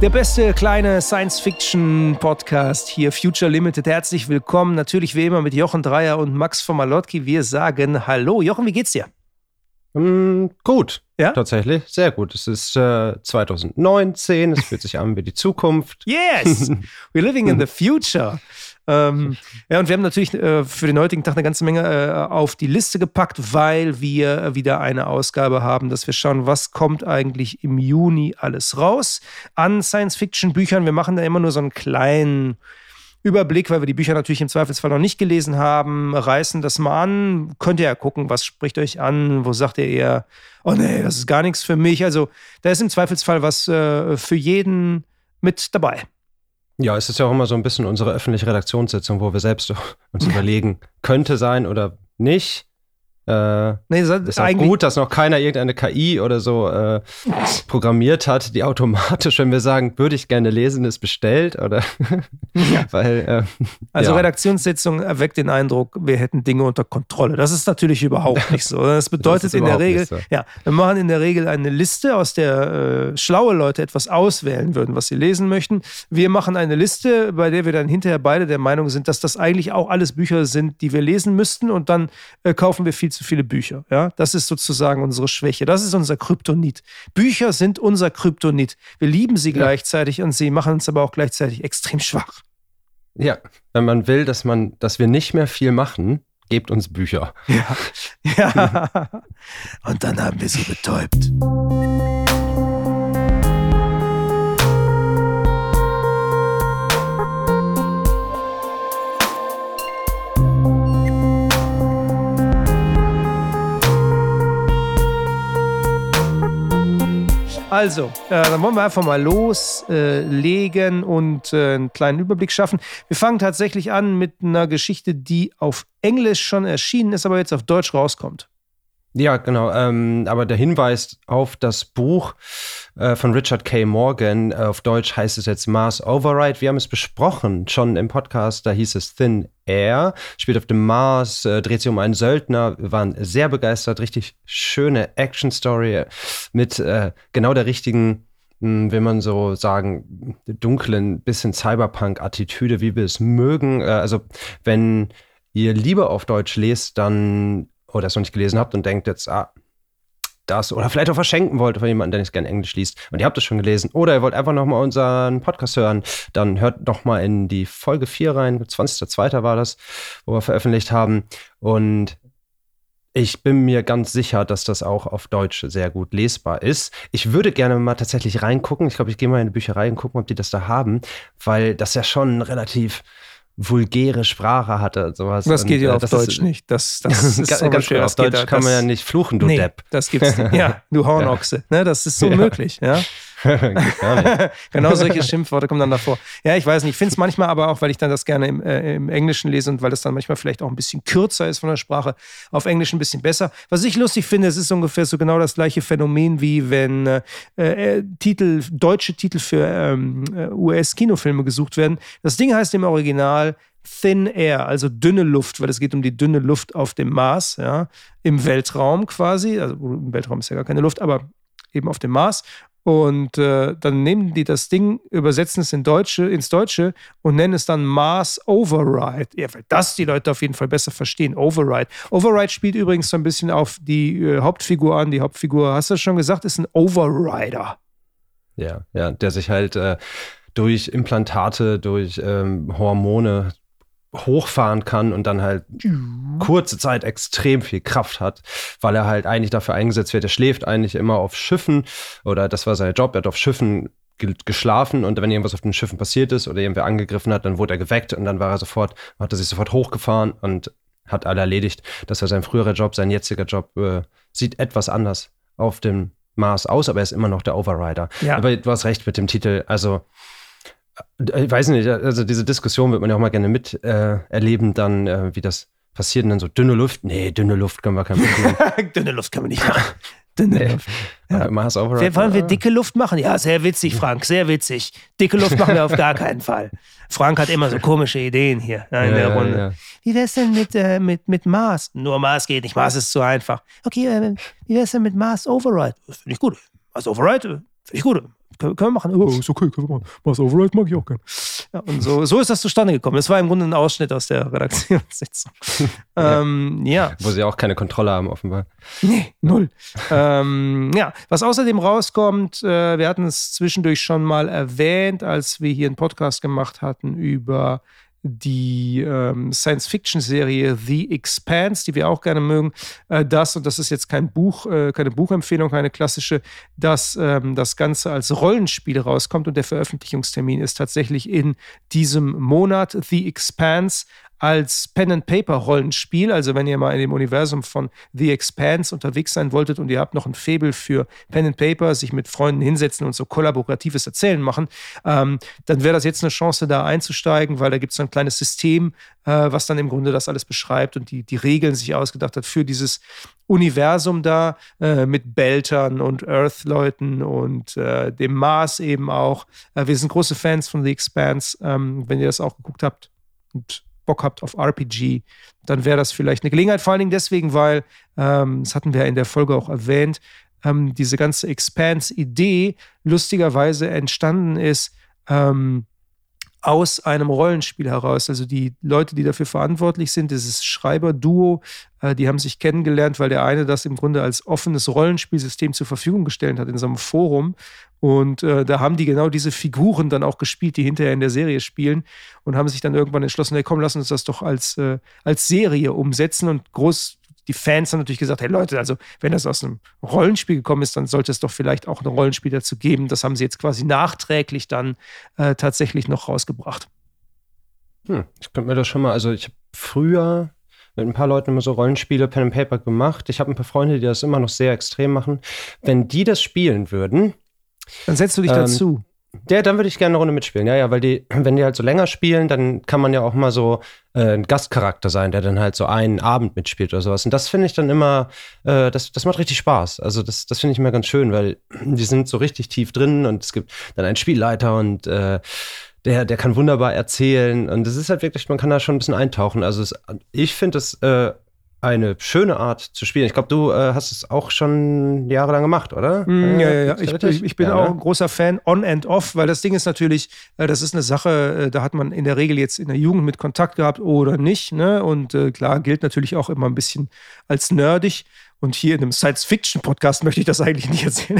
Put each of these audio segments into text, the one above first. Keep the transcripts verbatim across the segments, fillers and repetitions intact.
Der beste kleine Science-Fiction-Podcast hier, Future Limited. Herzlich willkommen, natürlich wie immer mit Jochen Dreier und Max von Malotki. Wir sagen Hallo. Jochen, wie geht's dir? Mm, gut, ja? Tatsächlich, sehr gut. Es ist äh, zwanzig neunzehn, es fühlt sich an wie die Zukunft. Yes, we're living in the future. ähm, ja, und wir haben natürlich äh, für den heutigen Tag eine ganze Menge äh, auf die Liste gepackt, weil wir wieder eine Ausgabe haben, dass wir schauen, was kommt eigentlich im Juni alles raus an Science-Fiction-Büchern. Wir machen da immer nur so einen kleinen Überblick, weil wir die Bücher natürlich im Zweifelsfall noch nicht gelesen haben, reißen das mal an. Könnt ihr ja gucken, was spricht euch an, wo sagt ihr eher, oh nee, das ist gar nichts für mich. Also da ist im Zweifelsfall was äh, für jeden mit dabei. Ja, es ist ja auch immer so ein bisschen unsere öffentliche Redaktionssitzung, wo wir selbst uns überlegen, könnte sein oder nicht. Äh, nee, das ist auch gut, dass noch keiner irgendeine K I oder so äh, programmiert hat, die automatisch, wenn wir sagen, würde ich gerne lesen, ist bestellt oder ja. Weil, äh, also ja. Redaktionssitzung erweckt den Eindruck, wir hätten Dinge unter Kontrolle. Das ist natürlich überhaupt nicht so. Das bedeutet das in der Regel, so. ja, wir machen in der Regel eine Liste, aus der äh, schlaue Leute etwas auswählen würden, was sie lesen möchten. Wir machen eine Liste, bei der wir dann hinterher beide der Meinung sind, dass das eigentlich auch alles Bücher sind, die wir lesen müssten, und dann äh, kaufen wir viel zu viele Bücher. Ja? Das ist sozusagen unsere Schwäche. Das ist unser Kryptonit. Bücher sind unser Kryptonit. Wir lieben sie ja. gleichzeitig und sie machen uns aber auch gleichzeitig extrem schwach. Ja, wenn man will, dass man, dass wir nicht mehr viel machen, gebt uns Bücher. Ja, ja. Und dann haben wir sie betäubt. Also, äh, dann wollen wir einfach mal loslegen äh, und äh, einen kleinen Überblick schaffen. Wir fangen tatsächlich an mit einer Geschichte, die auf Englisch schon erschienen ist, aber jetzt auf Deutsch rauskommt. Ja, genau. Ähm, aber der Hinweis auf das Buch äh, von Richard K. Morgan, äh, auf Deutsch heißt es jetzt Mars Override. Wir haben es besprochen, schon im Podcast, da hieß es Thin Air, spielt auf dem Mars, äh, dreht sich um einen Söldner. Wir waren sehr begeistert, richtig schöne Action-Story mit äh, genau der richtigen, mh, will man so sagen, dunklen, bisschen Cyberpunk-Attitüde, wie wir es mögen. Äh, also wenn ihr lieber auf Deutsch lest, dann oder es noch nicht gelesen habt und denkt jetzt, ah, das, oder vielleicht auch verschenken wollt von jemandem, der nicht gerne Englisch liest und ihr habt es schon gelesen, oder ihr wollt einfach nochmal unseren Podcast hören, dann hört noch mal in die Folge vier rein, zwanzigster zweiter war das, wo wir veröffentlicht haben, und ich bin mir ganz sicher, dass das auch auf Deutsch sehr gut lesbar ist. Ich würde gerne mal tatsächlich reingucken, ich glaube, ich gehe mal in die Bücherei und gucken, ob die das da haben, weil das ja schon relativ vulgäre Sprache hatte und sowas. Das geht und, ja äh, auf das Deutsch ist, nicht. Das, das ist ganz, ganz schwer. Auf Deutsch da, kann man ja nicht fluchen, du nee, Depp. Das gibt's nicht. Ja, du Hornochse. Ne, das ist unmöglich. Ja. Ja. Genau solche Schimpfworte kommen dann davor. Ja, ich weiß nicht. Ich finde es manchmal aber auch, weil ich dann das gerne im, äh, im Englischen lese und weil das dann manchmal vielleicht auch ein bisschen kürzer ist von der Sprache, auf Englisch ein bisschen besser. Was ich lustig finde, es ist ungefähr so genau das gleiche Phänomen, wie wenn äh, äh, Titel, deutsche Titel für ähm, U S-Kinofilme gesucht werden. Das Ding heißt im Original Thin Air, also dünne Luft, weil es geht um die dünne Luft auf dem Mars, ja, im Weltraum quasi. Also im Weltraum ist ja gar keine Luft, aber eben auf dem Mars. Und äh, dann nehmen die das Ding, übersetzen es in Deutsche, ins Deutsche und nennen es dann Mars Override. Ja, weil das die Leute auf jeden Fall besser verstehen. Override. Override spielt übrigens so ein bisschen auf die äh, Hauptfigur an. Die Hauptfigur, hast du schon gesagt, ist ein Overrider. Ja, ja, der sich halt äh, durch Implantate, durch ähm, Hormone hochfahren kann und dann halt kurze Zeit extrem viel Kraft hat, weil er halt eigentlich dafür eingesetzt wird. Er schläft eigentlich immer auf Schiffen, oder das war sein Job, er hat auf Schiffen ge- geschlafen, und wenn irgendwas auf den Schiffen passiert ist oder irgendwer angegriffen hat, dann wurde er geweckt und dann war er sofort, hat er sich sofort hochgefahren und hat alle erledigt. Das war sein früherer Job, sein jetziger Job äh, sieht etwas anders auf dem Mars aus, aber er ist immer noch der Overrider. Ja. Aber du hast recht mit dem Titel, also ich weiß nicht, also diese Diskussion wird man ja auch mal gerne mit äh, erleben, dann, äh, wie das passiert, und dann so dünne Luft. Nee, dünne Luft können wir kein Problem. Dünne Luft können wir nicht machen. Dünne nee. Luft. Ja. Mars Override. Wollen wir dicke Luft machen? Ja, sehr witzig, Frank, sehr witzig. Dicke Luft machen wir auf gar keinen Fall. Frank hat immer so komische Ideen hier in ja, der ja, Runde. Ja. Wie wär's denn mit, äh, mit, mit Mars? Nur Mars geht nicht, Mars ist zu einfach. Okay, äh, wie wär's denn mit Mars Override? Das finde ich gut. Mars Override finde ich gut. Können, können wir machen. Oh, ist okay, können wir machen. Mass Override mag ich auch gerne. Ja, und so, so ist das zustande gekommen. Das war im Grunde ein Ausschnitt aus der Redaktionssitzung. ja. Ähm, ja. Wo sie auch keine Kontrolle haben, offenbar. Nee, null. ähm, ja, was außerdem rauskommt, äh, wir hatten es zwischendurch schon mal erwähnt, als wir hier einen Podcast gemacht hatten über die ähm, Science-Fiction-Serie The Expanse, die wir auch gerne mögen, äh, das, und das ist jetzt kein Buch, äh, keine Buchempfehlung, keine klassische, dass ähm, das Ganze als Rollenspiel rauskommt und der Veröffentlichungstermin ist tatsächlich in diesem Monat. The Expanse als Pen-and-Paper-Rollenspiel, also wenn ihr mal in dem Universum von The Expanse unterwegs sein wolltet und ihr habt noch ein Faible für Pen-and-Paper, sich mit Freunden hinsetzen und so kollaboratives Erzählen machen, ähm, dann wäre das jetzt eine Chance, da einzusteigen, weil da gibt es so ein kleines System, äh, was dann im Grunde das alles beschreibt und die, die Regeln sich ausgedacht hat für dieses Universum da, äh, mit Beltern und Earth-Leuten und äh, dem Mars eben auch. Äh, wir sind große Fans von The Expanse, ähm, wenn ihr das auch geguckt habt und Bock habt auf R P G, dann wäre das vielleicht eine Gelegenheit, vor allen Dingen deswegen, weil, ähm, das hatten wir in der Folge auch erwähnt, ähm, diese ganze Expanse-Idee lustigerweise entstanden ist ähm, aus einem Rollenspiel heraus. Also die Leute, die dafür verantwortlich sind, dieses Schreiber-Duo, äh, die haben sich kennengelernt, weil der eine das im Grunde als offenes Rollenspielsystem zur Verfügung gestellt hat in so einem Forum. Und äh, da haben die genau diese Figuren dann auch gespielt, die hinterher in der Serie spielen und haben sich dann irgendwann entschlossen, hey komm, lass uns das doch als, äh, als Serie umsetzen. Und groß, die Fans haben natürlich gesagt, hey Leute, also wenn das aus einem Rollenspiel gekommen ist, dann sollte es doch vielleicht auch ein Rollenspiel dazu geben. Das haben sie jetzt quasi nachträglich dann äh, tatsächlich noch rausgebracht. Hm, ich könnte mir das schon mal, also ich habe früher mit ein paar Leuten immer so Rollenspiele, Pen and Paper gemacht. Ich habe ein paar Freunde, die das immer noch sehr extrem machen. Wenn die das spielen würden, dann setzt du dich ähm, dazu. Ja, dann würde ich gerne eine Runde mitspielen. Ja, ja, weil die, wenn die halt so länger spielen, dann kann man ja auch mal so äh, ein Gastcharakter sein, der dann halt so einen Abend mitspielt oder sowas. Und das finde ich dann immer, äh, das, das macht richtig Spaß. Also das, das finde ich immer ganz schön, weil die sind so richtig tief drin und es gibt dann einen Spielleiter und äh, der, der kann wunderbar erzählen. Und das ist halt wirklich, man kann da schon ein bisschen eintauchen. Also es, ich finde das äh, eine schöne Art zu spielen. Ich glaube, du äh, hast es auch schon jahrelang gemacht, oder? Mm, ja, ja, ja. Ich, ich, ich bin ja, auch ein großer Fan on and off, weil das Ding ist natürlich, äh, das ist eine Sache, äh, da hat man in der Regel jetzt in der Jugend mit Kontakt gehabt oder nicht. Ne? Und äh, klar, gilt natürlich auch immer ein bisschen als nerdig. Und hier in einem Science-Fiction-Podcast möchte ich das eigentlich nicht erzählen.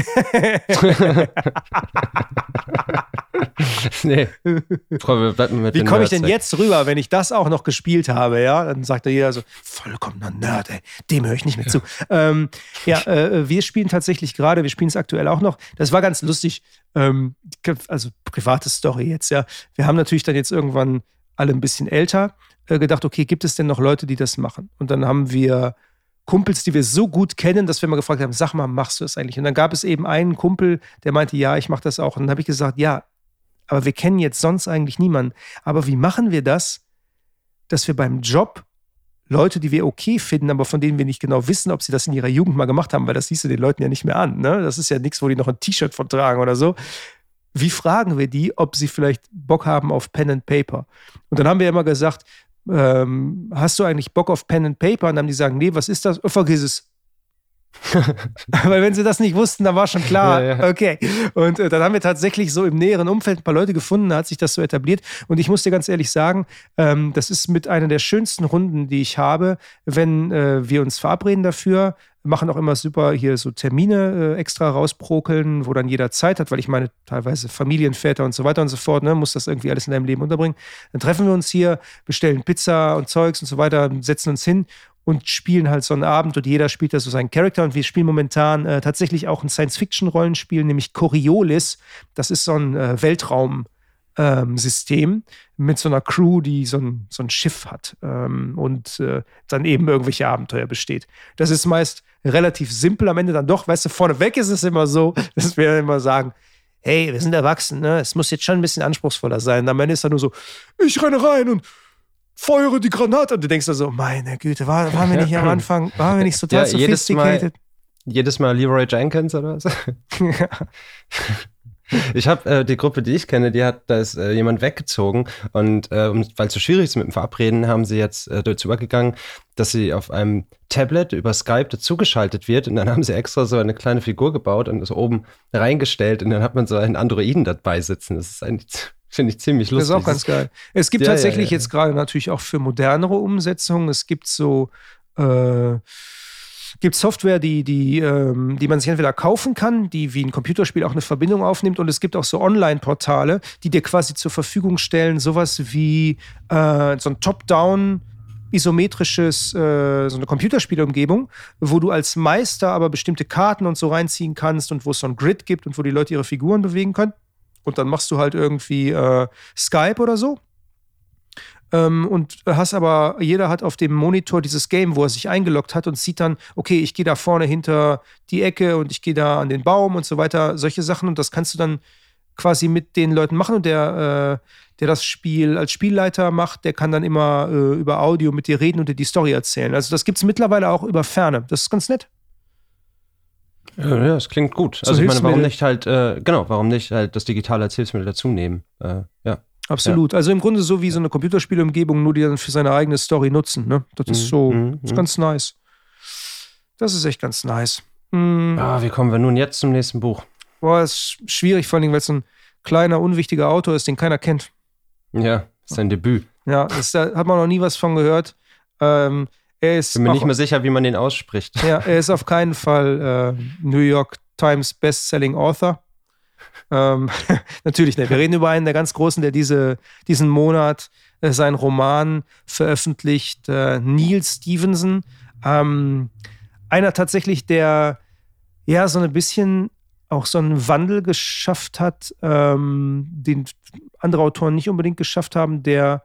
Nee. Mit Wie komme ich denn jetzt rüber, wenn ich das auch noch gespielt habe? Ja, dann sagt da jeder so, vollkommener Nerd, ey, dem höre ich nicht mehr zu. ähm, ja, äh, wir spielen tatsächlich gerade, wir spielen es aktuell auch noch. Das war ganz lustig. Ähm, also private Story jetzt, ja. Wir haben natürlich dann jetzt irgendwann alle ein bisschen älter äh, gedacht, okay, gibt es denn noch Leute, die das machen? Und dann haben wir Kumpels, die wir so gut kennen, dass wir mal gefragt haben, sag mal, machst du das eigentlich? Und dann gab es eben einen Kumpel, der meinte, ja, ich mache das auch. Und dann habe ich gesagt, ja, aber wir kennen jetzt sonst eigentlich niemanden. Aber wie machen wir das, dass wir beim Job Leute, die wir okay finden, aber von denen wir nicht genau wissen, ob sie das in ihrer Jugend mal gemacht haben, weil das siehst du den Leuten ja nicht mehr an. Ne? Das ist ja nichts, wo die noch ein T-Shirt von tragen oder so. Wie fragen wir die, ob sie vielleicht Bock haben auf Pen and Paper? Und dann haben wir immer gesagt, Ähm, hast du eigentlich Bock auf Pen and Paper? Und dann haben die sagen, nee, was ist das? Oh, vergiss es. Weil wenn sie das nicht wussten, dann war schon klar, ja, ja. Okay. Und äh, dann haben wir tatsächlich so im näheren Umfeld ein paar Leute gefunden, da hat sich das so etabliert. Und ich muss dir ganz ehrlich sagen, ähm, das ist mit einer der schönsten Runden, die ich habe, wenn äh, wir uns verabreden dafür. Wir machen auch immer super hier so Termine äh, extra rausprokeln, wo dann jeder Zeit hat, weil ich meine, teilweise Familienväter und so weiter und so fort, ne, muss das irgendwie alles in deinem Leben unterbringen. Dann treffen wir uns hier, bestellen Pizza und Zeugs und so weiter, setzen uns hin und spielen halt so einen Abend und jeder spielt da so seinen Charakter und wir spielen momentan äh, tatsächlich auch ein Science-Fiction-Rollenspiel, nämlich Coriolis. Das ist so ein äh, Weltraum- Ähm, System mit so einer Crew, die so ein, so ein Schiff hat ähm, und äh, dann eben irgendwelche Abenteuer besteht. Das ist meist relativ simpel, am Ende dann doch, weißt du, vorneweg ist es immer so, dass wir immer sagen, hey, wir sind erwachsen, ne? Es muss jetzt schon ein bisschen anspruchsvoller sein. Am Ende ist dann nur so, ich renne rein und feuere die Granate. Und du denkst dann so, meine Güte, war, waren wir nicht am Anfang, waren wir nicht total ja, sophisticated? Jedes Mal, jedes Mal Leroy Jenkins oder was? Ja. Ich habe äh, die Gruppe, die ich kenne, die hat, da ist äh, jemand weggezogen und äh, weil es so schwierig ist mit dem Verabreden, haben sie jetzt äh, dazu übergegangen, dass sie auf einem Tablet über Skype dazugeschaltet wird und dann haben sie extra so eine kleine Figur gebaut und so oben reingestellt und dann hat man so einen Androiden dabei sitzen. Das ist eigentlich, finde ich, ziemlich lustig. Das ist auch ganz geil. Es gibt ja, tatsächlich ja, ja. jetzt gerade natürlich auch für modernere Umsetzungen, es gibt so äh, gibt Software, die, die, ähm, die man sich entweder kaufen kann, die wie ein Computerspiel auch eine Verbindung aufnimmt, und es gibt auch so Online-Portale, die dir quasi zur Verfügung stellen, sowas wie äh, so ein Top-Down isometrisches, äh, so eine Computerspielumgebung, wo du als Meister aber bestimmte Karten und so reinziehen kannst und wo es so ein Grid gibt und wo die Leute ihre Figuren bewegen können. Und dann machst du halt irgendwie äh, Skype oder so. Ähm, und hast aber, jeder hat auf dem Monitor dieses Game, wo er sich eingeloggt hat und sieht dann, okay, ich gehe da vorne hinter die Ecke und ich gehe da an den Baum und so weiter, solche Sachen. Und das kannst du dann quasi mit den Leuten machen. Und der, äh, der das Spiel als Spielleiter macht, der kann dann immer äh, über Audio mit dir reden und dir die Story erzählen. Also das gibt es mittlerweile auch über Ferne. Das ist ganz nett. Ja, ja, das klingt gut. So also ich meine, warum Hilfsmittel. nicht halt, äh, genau, warum nicht halt das digitale als Hilfsmittel dazu nehmen? Äh, ja. Absolut. Ja. Also im Grunde so wie so eine Computerspielumgebung, nur die dann für seine eigene Story nutzen. Ne? Das ist so, Mhm, ist mhm. ganz nice. Das ist echt ganz nice. Mhm. Ah, wie kommen wir nun jetzt zum nächsten Buch? Boah, ist schwierig, vor allem, weil es so ein kleiner, unwichtiger Autor ist, den keiner kennt. Ja, sein Debüt. Ja, das, da hat man noch nie was von gehört. Ähm, er ist Bin mir auch, nicht mehr sicher, wie man den ausspricht. ja, er ist auf keinen Fall äh, New York Times Bestselling Author. Ähm, natürlich nicht. Wir reden über einen der ganz Großen, der diese, diesen Monat äh, seinen Roman veröffentlicht, äh, Neal Stephenson. Ähm, einer tatsächlich, der ja so ein bisschen auch so einen Wandel geschafft hat, ähm, den andere Autoren nicht unbedingt geschafft haben, der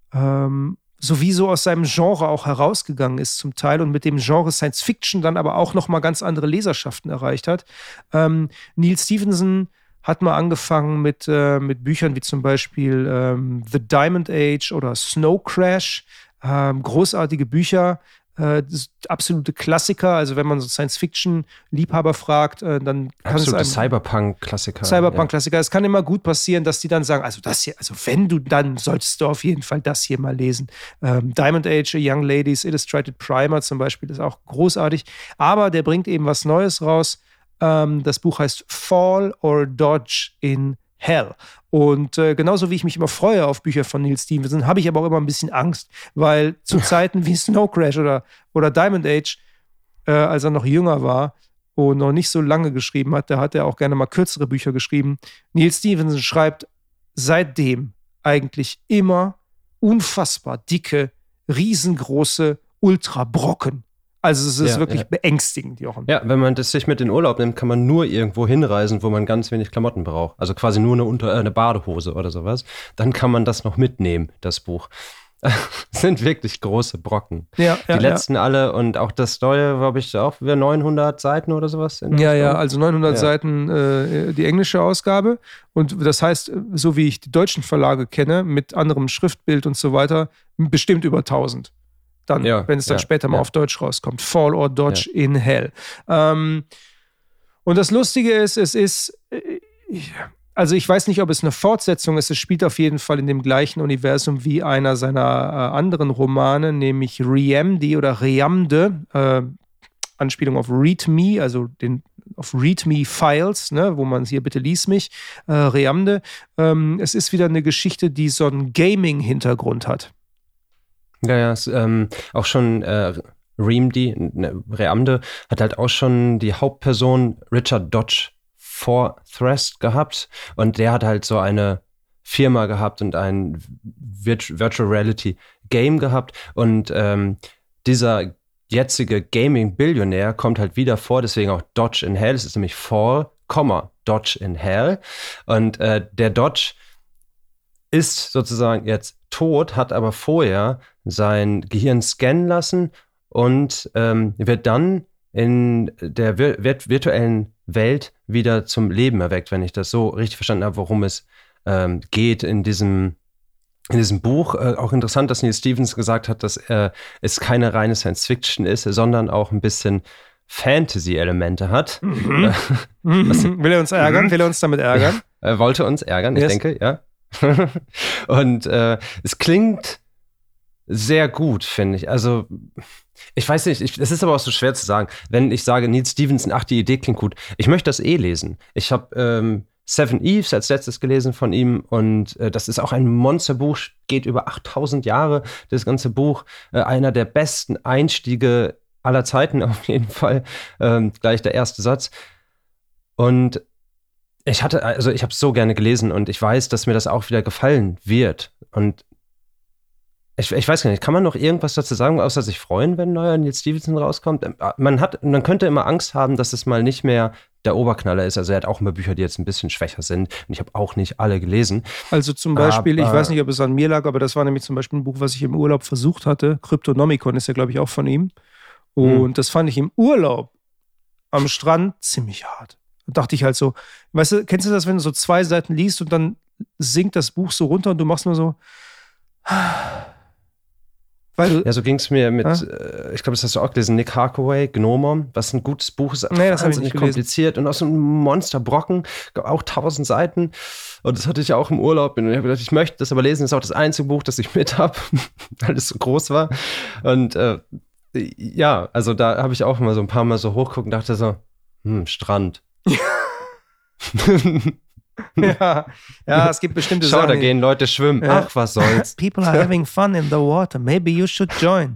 ähm, sowieso aus seinem Genre auch herausgegangen ist zum Teil und mit dem Genre Science Fiction dann aber auch nochmal ganz andere Leserschaften erreicht hat. Ähm, Neal Stephenson hat mal angefangen mit, äh, mit Büchern wie zum Beispiel ähm, The Diamond Age oder Snow Crash. Ähm, großartige Bücher, äh, absolute Klassiker. Also wenn man so Science-Fiction-Liebhaber fragt, äh, dann kann Absolute es einem... Cyberpunk-Klassiker. Cyberpunk-Klassiker. Ja. Es kann immer gut passieren, dass die dann sagen, also das hier, also wenn du, dann solltest du auf jeden Fall das hier mal lesen. Ähm, Diamond Age, A Young Ladies Illustrated Primer zum Beispiel ist auch großartig. Aber der bringt eben was Neues raus. Ähm, das Buch heißt Fall or Dodge in Hell. Und äh, genauso wie ich mich immer freue auf Bücher von Neal Stephenson, habe ich aber auch immer ein bisschen Angst, weil zu Zeiten wie Snow Crash oder, oder Diamond Age, äh, als er noch jünger war und noch nicht so lange geschrieben hat, da hat er auch gerne mal kürzere Bücher geschrieben. Neal Stephenson schreibt seitdem eigentlich immer unfassbar dicke, riesengroße Ultrabrocken. Also es ist Ja, wirklich ja. beängstigend, Jochen. Ja, wenn man das sich mit in Urlaub nimmt, kann man nur irgendwo hinreisen, wo man ganz wenig Klamotten braucht. Also quasi nur eine, Unter äh, eine Badehose oder sowas. Dann kann man das noch mitnehmen, das Buch. Sind wirklich große Brocken. Ja, ja, die letzten ja. alle und auch das neue, glaube ich, auch wieder neunhundert Seiten oder sowas. In ja, ja, also neunhundert ja. Seiten äh, die englische Ausgabe. Und das heißt, so wie ich die deutschen Verlage kenne, mit anderem Schriftbild und so weiter, bestimmt über tausend. Dann, ja, wenn es dann ja, später mal ja. auf Deutsch rauskommt. Fall or Dodge ja. in Hell. Ähm, und das Lustige ist, es ist, äh, also ich weiß nicht, ob es eine Fortsetzung ist, es spielt auf jeden Fall in dem gleichen Universum wie einer seiner äh, anderen Romane, nämlich Riamde oder Riamde, äh, Anspielung auf Read Me, also den auf Read Me Files, ne, wo man hier bitte lies mich, äh, Riamde. Ähm, es ist wieder eine Geschichte, die so einen Gaming-Hintergrund hat. Ja, ja, es, ähm, auch schon äh, Riamde, ne, Riamde hat halt auch schon die Hauptperson Richard Dodge Forthrast gehabt und der hat halt so eine Firma gehabt und ein Virt- Virtual Reality Game gehabt und ähm, dieser jetzige Gaming-Billionär kommt halt wieder vor, deswegen auch Dodge in Hell, es ist nämlich Fall, Dodge in Hell und äh, der Dodge ist sozusagen jetzt tot, hat aber vorher sein Gehirn scannen lassen und ähm, wird dann in der vir- vir- virtuellen Welt wieder zum Leben erweckt, wenn ich das so richtig verstanden habe, worum es ähm, geht in diesem, in diesem Buch. Äh, auch interessant, dass Neal Stephenson gesagt hat, dass äh, es keine reine Science-Fiction ist, sondern auch ein bisschen Fantasy-Elemente hat. Mhm. Will er uns ärgern? Will er uns damit ärgern? Er wollte uns ärgern, ich yes. denke, ja. Und äh, es klingt sehr gut, finde ich. Also, ich weiß nicht, es ist aber auch so schwer zu sagen. Wenn ich sage, Neal Stephenson, ach, die Idee klingt gut. Ich möchte das eh lesen. Ich habe ähm, Seven Eves als letztes gelesen von ihm und äh, das ist auch ein Monsterbuch, geht über achttausend Jahre, das ganze Buch. Äh, einer der besten Einstiege aller Zeiten auf jeden Fall. Ähm, gleich der erste Satz. Und ich hatte, also ich habe es so gerne gelesen und ich weiß, dass mir das auch wieder gefallen wird. Und ich, ich weiß gar nicht, kann man noch irgendwas dazu sagen, außer sich freuen, wenn ein neuer Neal Stephenson rauskommt? Man hat, man könnte immer Angst haben, dass es mal nicht mehr der Oberknaller ist. Also er hat auch immer Bücher, die jetzt ein bisschen schwächer sind. Und ich habe auch nicht alle gelesen. Also zum Beispiel, aber, ich weiß nicht, ob es an mir lag, aber das war nämlich zum Beispiel ein Buch, was ich im Urlaub versucht hatte. Cryptonomicon ist ja, glaube ich, auch von ihm. Und hm. das fand ich im Urlaub am Strand ziemlich hart. Da dachte ich halt so, weißt du, kennst du das, wenn du so zwei Seiten liest und dann sinkt das Buch so runter und du machst nur so... Weil du, ja, so ging es mir mit, ah? äh, ich glaube, das hast du auch gelesen, Nick Harkaway, Gnomon, was ein gutes Buch ist, nee, das wahnsinnig kompliziert und auch so ein Monsterbrocken, auch tausend Seiten. Und das hatte ich ja auch im Urlaub. Und ich habe gedacht, ich möchte das aber lesen. Das ist auch das einzige Buch, das ich mit habe, weil es so groß war. Und äh, ja, also da habe ich auch mal so ein paar Mal so hochgeguckt und dachte so, hm, Strand. ja, ja, es gibt bestimmte Schau, Sachen. da gehen Leute schwimmen. Ja. Ach, was soll's. People are having fun in the water. Maybe you should join.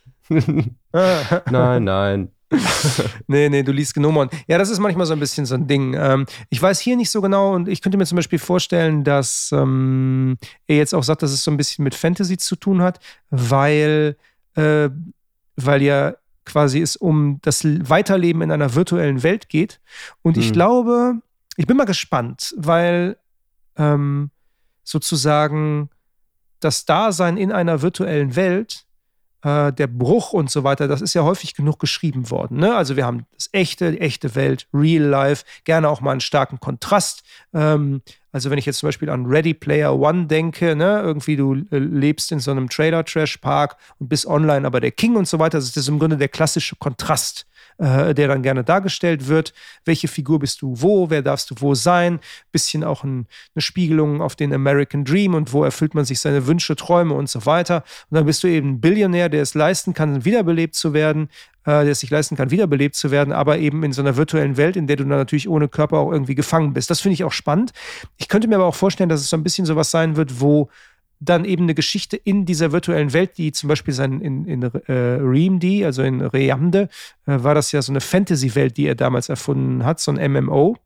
nein, nein. nee, nee, du liest Gnomon. Ja, das ist manchmal so ein bisschen so ein Ding. Ähm, ich weiß hier nicht so genau und ich könnte mir zum Beispiel vorstellen, dass ähm, er jetzt auch sagt, dass es so ein bisschen mit Fantasy zu tun hat, weil, äh, weil ja quasi es um das Weiterleben in einer virtuellen Welt geht. Und ich hm. glaube... Ich bin mal gespannt, weil ähm, sozusagen das Dasein in einer virtuellen Welt, äh, der Bruch und so weiter, das ist ja häufig genug geschrieben worden. Ne? Also wir haben das echte, die echte Welt, Real Life, gerne auch mal einen starken Kontrast. Ähm, also wenn ich jetzt zum Beispiel an Ready Player One denke, ne? Irgendwie du äh, lebst in so einem Trailer-Trash-Park und bist online aber der King und so weiter, das ist im Grunde der klassische Kontrast, der dann gerne dargestellt wird. Welche Figur bist du wo? Wer darfst du wo sein? Bisschen auch ein, eine Spiegelung auf den American Dream und wo erfüllt man sich seine Wünsche, Träume und so weiter. Und dann bist du eben ein Billionär, der es leisten kann, wiederbelebt zu werden, äh, der es sich leisten kann, wiederbelebt zu werden, aber eben in so einer virtuellen Welt, in der du dann natürlich ohne Körper auch irgendwie gefangen bist. Das finde ich auch spannend. Ich könnte mir aber auch vorstellen, dass es so ein bisschen sowas sein wird, wo dann eben eine Geschichte in dieser virtuellen Welt, die zum Beispiel sein, in, in äh, Reamd, also in Reamde, äh, war das ja so eine Fantasy-Welt, die er damals erfunden hat, so ein M M O.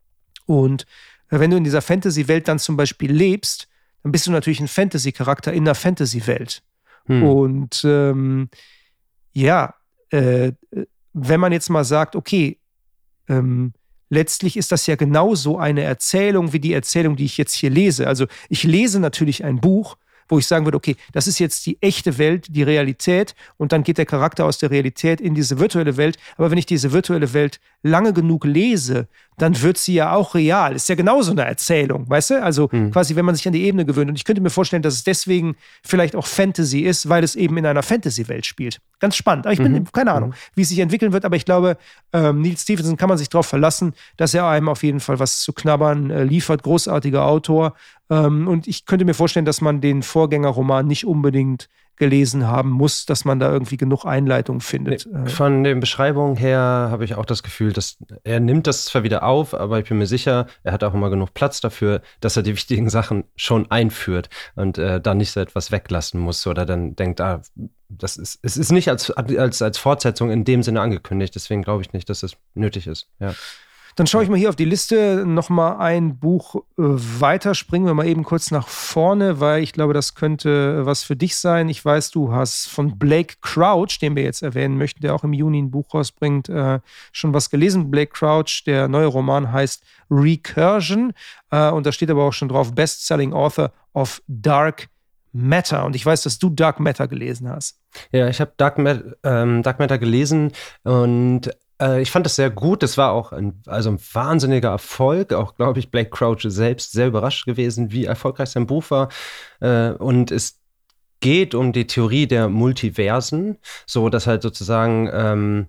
Und äh, wenn du in dieser Fantasy-Welt dann zum Beispiel lebst, dann bist du natürlich ein Fantasy-Charakter in einer Fantasy-Welt. Hm. Und ähm, ja, äh, wenn man jetzt mal sagt, okay, ähm, letztlich ist das ja genauso eine Erzählung wie die Erzählung, die ich jetzt hier lese. Also ich lese natürlich ein Buch, wo ich sagen würde, okay, das ist jetzt die echte Welt, die Realität und dann geht der Charakter aus der Realität in diese virtuelle Welt. Aber wenn ich diese virtuelle Welt lange genug lese, dann wird sie ja auch real. Ist ja genauso eine Erzählung, weißt du? Also mhm. quasi, wenn man sich an die Ebene gewöhnt. Und ich könnte mir vorstellen, dass es deswegen vielleicht auch Fantasy ist, weil es eben in einer Fantasy-Welt spielt. Ganz spannend. Aber ich bin, mhm. keine Ahnung, wie es sich entwickeln wird. Aber ich glaube, ähm, Neal Stephenson kann man sich darauf verlassen, dass er einem auf jeden Fall was zu knabbern äh, liefert. Großartiger Autor. Ähm, und ich könnte mir vorstellen, dass man den Vorgängerroman nicht unbedingt gelesen haben muss, dass man da irgendwie genug Einleitung findet. Nee, von den Beschreibungen her habe ich auch das Gefühl, dass er nimmt das zwar wieder auf, aber ich bin mir sicher, er hat auch immer genug Platz dafür, dass er die wichtigen Sachen schon einführt und äh, dann nicht so etwas weglassen muss oder dann denkt, ah, das ist, es ist nicht als, als, als Fortsetzung in dem Sinne angekündigt, deswegen glaube ich nicht, dass es nötig ist. Ja. Dann schaue ich mal hier auf die Liste nochmal ein Buch äh, weiter. Springen wir mal eben kurz nach vorne, weil ich glaube, das könnte was für dich sein. Ich weiß, du hast von Blake Crouch, den wir jetzt erwähnen möchten, der auch im Juni ein Buch rausbringt, äh, schon was gelesen. Blake Crouch, der neue Roman heißt Recursion. Äh, und da steht aber auch schon drauf, Best-Selling Author of Dark Matter. Und ich weiß, dass du Dark Matter gelesen hast. Ja, ich habe Dark, ähm, Dark Matter gelesen und ich fand das sehr gut. Das war auch ein, also ein wahnsinniger Erfolg. Auch, glaube ich, Blake Crouch selbst sehr überrascht gewesen, wie erfolgreich sein Buch war. Und es geht um die Theorie der Multiversen, so dass halt sozusagen ähm,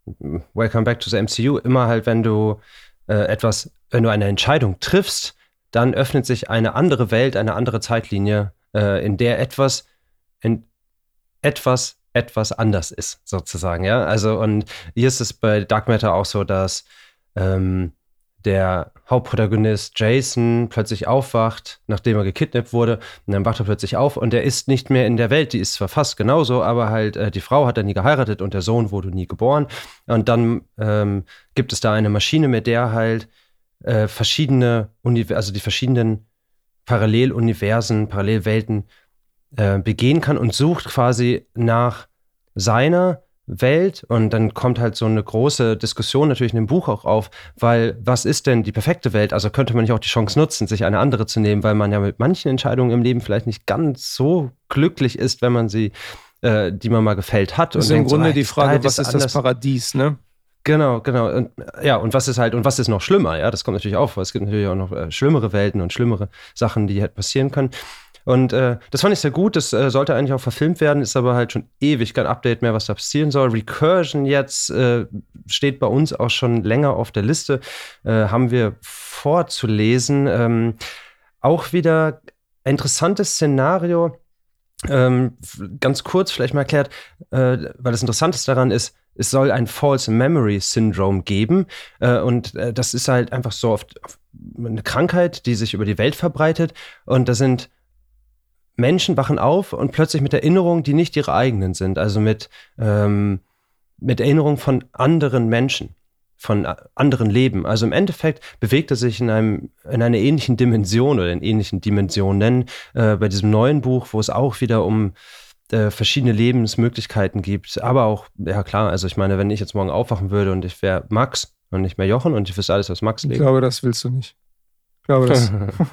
Welcome back to the M C U, immer halt, wenn du äh, etwas, wenn du eine Entscheidung triffst, dann öffnet sich eine andere Welt, eine andere Zeitlinie, äh, in der etwas, in etwas, etwas anders ist, sozusagen, ja. Also, und hier ist es bei Dark Matter auch so, dass ähm, der Hauptprotagonist Jason plötzlich aufwacht, nachdem er gekidnappt wurde, und dann wacht er plötzlich auf und er ist nicht mehr in der Welt, die ist zwar fast genauso, aber halt äh, die Frau hat er nie geheiratet und der Sohn wurde nie geboren und dann ähm, gibt es da eine Maschine, mit der halt äh, verschiedene, Uni- also die verschiedenen Paralleluniversen, Parallelwelten äh, begehen kann und sucht quasi nach seiner Welt und dann kommt halt so eine große Diskussion natürlich in dem Buch auch auf, weil was ist denn die perfekte Welt? Also könnte man nicht auch die Chance nutzen, sich eine andere zu nehmen, weil man ja mit manchen Entscheidungen im Leben vielleicht nicht ganz so glücklich ist, wenn man sie, äh, die man mal gefällt hat. Das ist und im denkt Grunde so, die Frage, was ist anders. das Paradies, ne? Genau, genau. Und, ja, und was ist halt, und was ist noch schlimmer? Ja, das kommt natürlich auch vor. Es gibt natürlich auch noch äh, schlimmere Welten und schlimmere Sachen, die halt passieren können. Und äh, das fand ich sehr gut, das äh, sollte eigentlich auch verfilmt werden, ist aber halt schon ewig kein Update mehr, was da passieren soll. Recursion jetzt äh, steht bei uns auch schon länger auf der Liste, äh, haben wir vorzulesen. Ähm, auch wieder ein interessantes Szenario, ähm, ganz kurz vielleicht mal erklärt, äh, weil das Interessanteste daran ist, es soll ein False Memory Syndrome geben äh, und äh, das ist halt einfach so oft eine Krankheit, die sich über die Welt verbreitet und da sind Menschen wachen auf und plötzlich mit Erinnerungen, die nicht ihre eigenen sind, also mit, ähm, mit Erinnerungen von anderen Menschen, von anderen Leben. Also im Endeffekt bewegt er sich in einem in einer ähnlichen Dimension oder in ähnlichen Dimensionen äh, bei diesem neuen Buch, wo es auch wieder um äh, verschiedene Lebensmöglichkeiten gibt. Aber auch, ja klar, also ich meine, wenn ich jetzt morgen aufwachen würde und ich wäre Max und nicht mehr Jochen und ich wüsste alles, was Max lebt. Ich glaube, das willst du nicht. Ich glaube, das...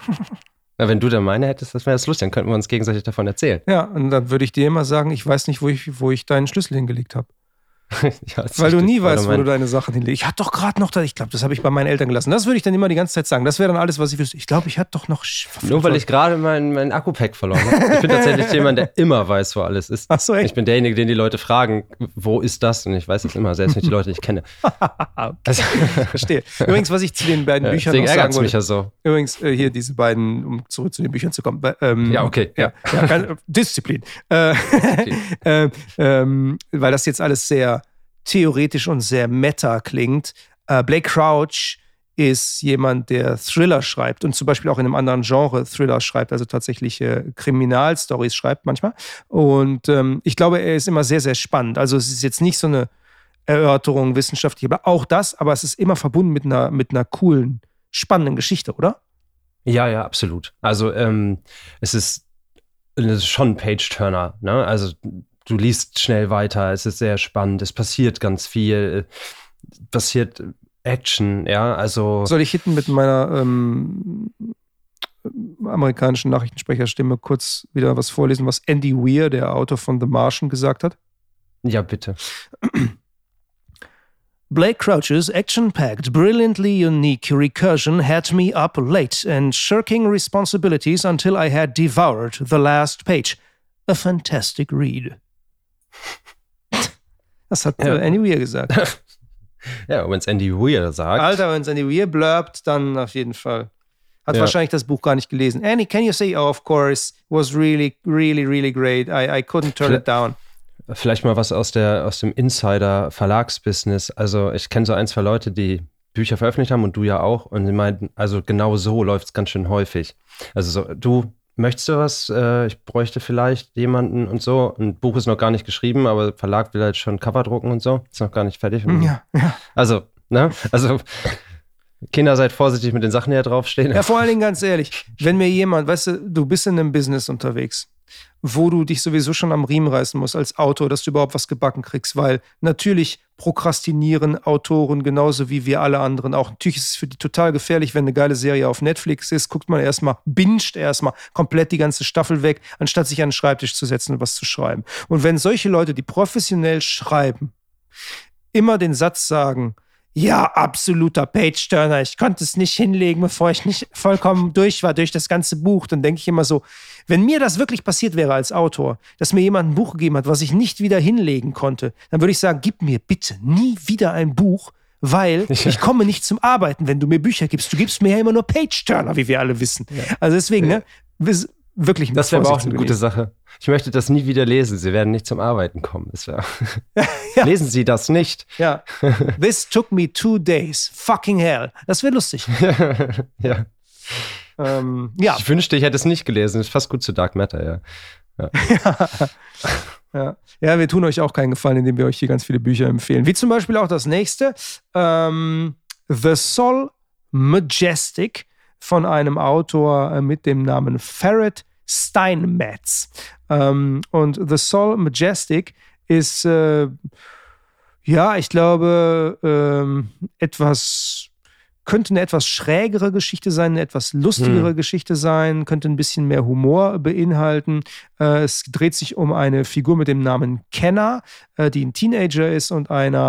Na, wenn du dann meine hättest, das wäre das lustig, dann könnten wir uns gegenseitig davon erzählen. Ja, und dann würde ich dir immer sagen, ich weiß nicht, wo ich, wo ich deinen Schlüssel hingelegt habe. Ja, weil du nie weißt, wo du deine Sachen hinlegst. Ich hatte doch gerade noch da, ich glaube, das habe ich bei meinen Eltern gelassen. Das würde ich dann immer die ganze Zeit sagen. Das wäre dann alles, was ich wüsste. Ich glaube, ich hatte doch noch... Nur weil ich gerade mein, mein Akku-Pack verloren habe. Ich bin tatsächlich jemand, der immer weiß, wo alles ist. Ach so, echt? Ich bin derjenige, den die Leute fragen, wo ist das? Und ich weiß es immer, selbst wenn ich die Leute nicht kenne. Okay. Also, verstehe. Übrigens, was ich zu den beiden ja, Büchern noch sagen wollte. Mich ja so. Übrigens, äh, hier diese beiden, um zurück zu den Büchern zu kommen. Ähm, ja, okay. Ja, ja. Ja, kann, Disziplin. Äh, äh, ähm, weil das jetzt alles sehr theoretisch und sehr meta klingt. Uh, Blake Crouch ist jemand, der Thriller schreibt und zum Beispiel auch in einem anderen Genre Thriller schreibt, also tatsächlich äh, Kriminalstories schreibt manchmal. Und ähm, ich glaube, er ist immer sehr, sehr spannend. Also es ist jetzt nicht so eine Erörterung wissenschaftlich, aber auch das, aber es ist immer verbunden mit einer, mit einer coolen, spannenden Geschichte, oder? Ja, ja, absolut. Also ähm, es ist, es ist schon ein Page-Turner, ne? Also du liest schnell weiter, es ist sehr spannend, es passiert ganz viel, passiert Action, ja, also... Soll ich hinten mit meiner ähm, amerikanischen Nachrichtensprecherstimme kurz wieder was vorlesen, was Andy Weir, der Autor von The Martian, gesagt hat? Ja, bitte. Blake Crouch's action-packed, brilliantly unique recursion had me up late and shirking responsibilities until I had devoured the last page. A fantastic read. Das hat ja. Andy Weir gesagt. Ja, wenn es Andy Weir sagt. Alter, wenn es Andy Weir blurbt, dann auf jeden Fall. Hat ja. wahrscheinlich das Buch gar nicht gelesen. Andy, can you say, oh, of course, was really, really, really great. I, I couldn't turn it down. Vielleicht mal was aus, der, aus dem Insider-Verlagsbusiness. Also ich kenne so ein, zwei Leute, die Bücher veröffentlicht haben und du ja auch. Und sie meinten, also genau so läuft es ganz schön häufig. Also so, du... Möchtest du was? Äh, ich bräuchte vielleicht jemanden und so. Ein Buch ist noch gar nicht geschrieben, aber Verlag will halt schon Cover drucken und so. Ist noch gar nicht fertig. Ja, ja. Also, ne? Also, Kinder, seid vorsichtig mit den Sachen, die da draufstehen. Ja, vor allen Dingen ganz ehrlich, wenn mir jemand, weißt du, du bist in einem Business unterwegs, wo du dich sowieso schon am Riemen reißen musst als Autor, dass du überhaupt was gebacken kriegst, weil natürlich prokrastinieren Autoren genauso wie wir alle anderen auch. Natürlich ist es für die total gefährlich, wenn eine geile Serie auf Netflix ist, guckt man erstmal, binscht erstmal komplett die ganze Staffel weg, anstatt sich an den Schreibtisch zu setzen und was zu schreiben. Und wenn solche Leute, die professionell schreiben, immer den Satz sagen, Ja, absoluter Page-Turner. Ich konnte es nicht hinlegen, bevor ich nicht vollkommen durch war durch das ganze Buch. Dann denke ich immer so, wenn mir das wirklich passiert wäre als Autor, dass mir jemand ein Buch gegeben hat, was ich nicht wieder hinlegen konnte, dann würde ich sagen, gib mir bitte nie wieder ein Buch, weil ja. ich komme nicht zum Arbeiten, wenn du mir Bücher gibst. Du gibst mir ja immer nur Page-Turner, wie wir alle wissen. Ja. Also deswegen, ja. ne, wirklich. Das wäre aber auch eine gute Sache. Ich möchte das nie wieder lesen. Sie werden nicht zum Arbeiten kommen. Das wär ja. Lesen Sie das nicht. Ja. This took me two days. Fucking hell. Das wäre lustig. ja. Ähm, ja. Ich wünschte, ich hätte es nicht gelesen. Das ist fast gut zu Dark Matter, ja. Ja. ja. ja, wir tun euch auch keinen Gefallen, indem wir euch hier ganz viele Bücher empfehlen. Wie zum Beispiel auch das nächste. Ähm, The Sol Majestic von einem Autor äh, mit dem Namen Ferret Steinmetz. Ähm, und The Sol Majestic ist, äh, ja, ich glaube, ähm, etwas, könnte eine etwas schrägere Geschichte sein, eine etwas lustigere hm. Geschichte sein, könnte ein bisschen mehr Humor beinhalten. Äh, es dreht sich um eine Figur mit dem Namen Kenna, äh, die ein Teenager ist und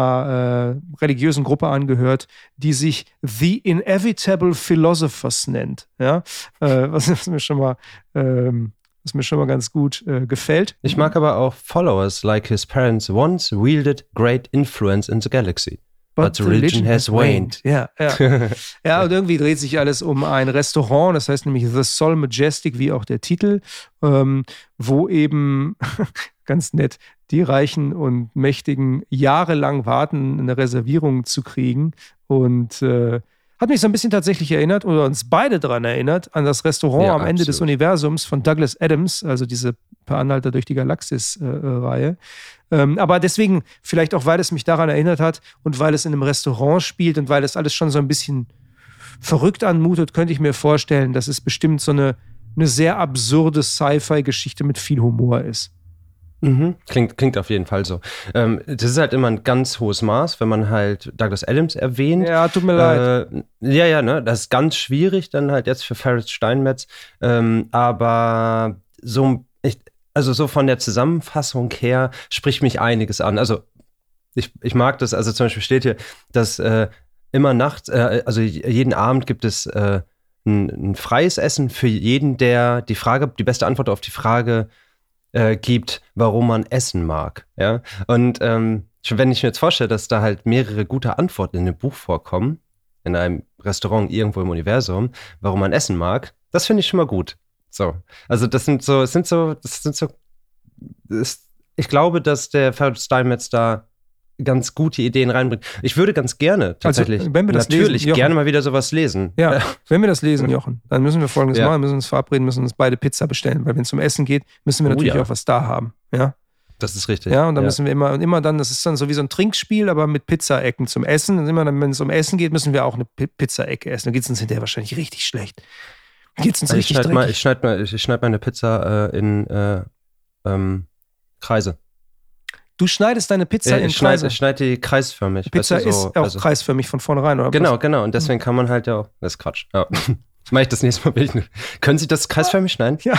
einer äh, religiösen Gruppe angehört, die sich The Inevitable Philosophers nennt. Ja? Äh, was, was mir schon mal ähm, was mir schon mal ganz gut äh, gefällt. Ich mag aber auch Followers like his parents once wielded great influence in the galaxy. But, But the religion, religion has waned. Ja, ja. ja, und irgendwie dreht sich alles um ein Restaurant, das heißt nämlich The Sol Majestic, wie auch der Titel, ähm, wo eben, ganz nett, die Reichen und Mächtigen jahrelang warten, eine Reservierung zu kriegen. Und äh, hat mich so ein bisschen tatsächlich erinnert, oder uns beide daran erinnert, an das Restaurant ja, am Ende absolut. des Universums von Douglas Adams, also diese Per Anhalter durch die Galaxis-Reihe. Äh, ähm, aber deswegen, vielleicht auch, weil es mich daran erinnert hat und weil es in einem Restaurant spielt und weil es alles schon so ein bisschen verrückt anmutet, könnte ich mir vorstellen, dass es bestimmt so eine, eine sehr absurde Sci-Fi-Geschichte mit viel Humor ist. Mhm. Klingt, klingt auf jeden Fall so. Ähm, das ist halt immer ein ganz hohes Maß, wenn man halt Douglas Adams erwähnt. Ja, tut mir leid. Äh, ja, ja, ne, das ist ganz schwierig dann halt jetzt für Ferret Steinmetz. Ähm, aber so, ich, also so von der Zusammenfassung her spricht mich einiges an. Also ich, ich mag das, also zum Beispiel steht hier, dass äh, immer nachts, äh, also jeden Abend gibt es äh, ein, ein freies Essen für jeden, der die Frage, die beste Antwort auf die Frage Äh, gibt, warum man essen mag. Ja? Und ähm, wenn ich mir jetzt vorstelle, dass da halt mehrere gute Antworten in dem Buch vorkommen, in einem Restaurant irgendwo im Universum, warum man essen mag, das finde ich schon mal gut. So. Also das sind so, es sind so, das sind so, das, ich glaube, dass der Ferret Steinmetz da ganz gute Ideen reinbringt. Ich würde ganz gerne tatsächlich, also, wenn wir das natürlich lesen, gerne mal wieder sowas lesen. Ja, wenn wir das lesen, Jochen, dann müssen wir Folgendes ja. machen, müssen uns verabreden, müssen uns beide Pizza bestellen, weil wenn es um Essen geht, müssen wir natürlich oh, ja. auch was da haben. Ja, das ist richtig. Ja, und dann ja. müssen wir immer, und immer dann, das ist dann so wie so ein Trinkspiel, aber mit Pizzaecken zum Essen. Und immer dann, wenn es um Essen geht, müssen wir auch eine P- Pizzaecke essen. Dann geht es uns hinterher wahrscheinlich richtig schlecht. Geht es uns also richtig ich schneide mal, dreckig. ich schneide mal, ich schneide meine Pizza äh, in äh, ähm, Kreise. Du schneidest deine Pizza ja, in ich schneide, Kreise. Ich schneide die kreisförmig. Pizza weißt du, so, ist auch also, kreisförmig von vornherein, oder? Genau, genau. Und deswegen kann man halt ja auch. Das ist Quatsch. Ja. Mache ich das nächste Mal. Nicht. Können Sie das kreisförmig schneiden? Ja.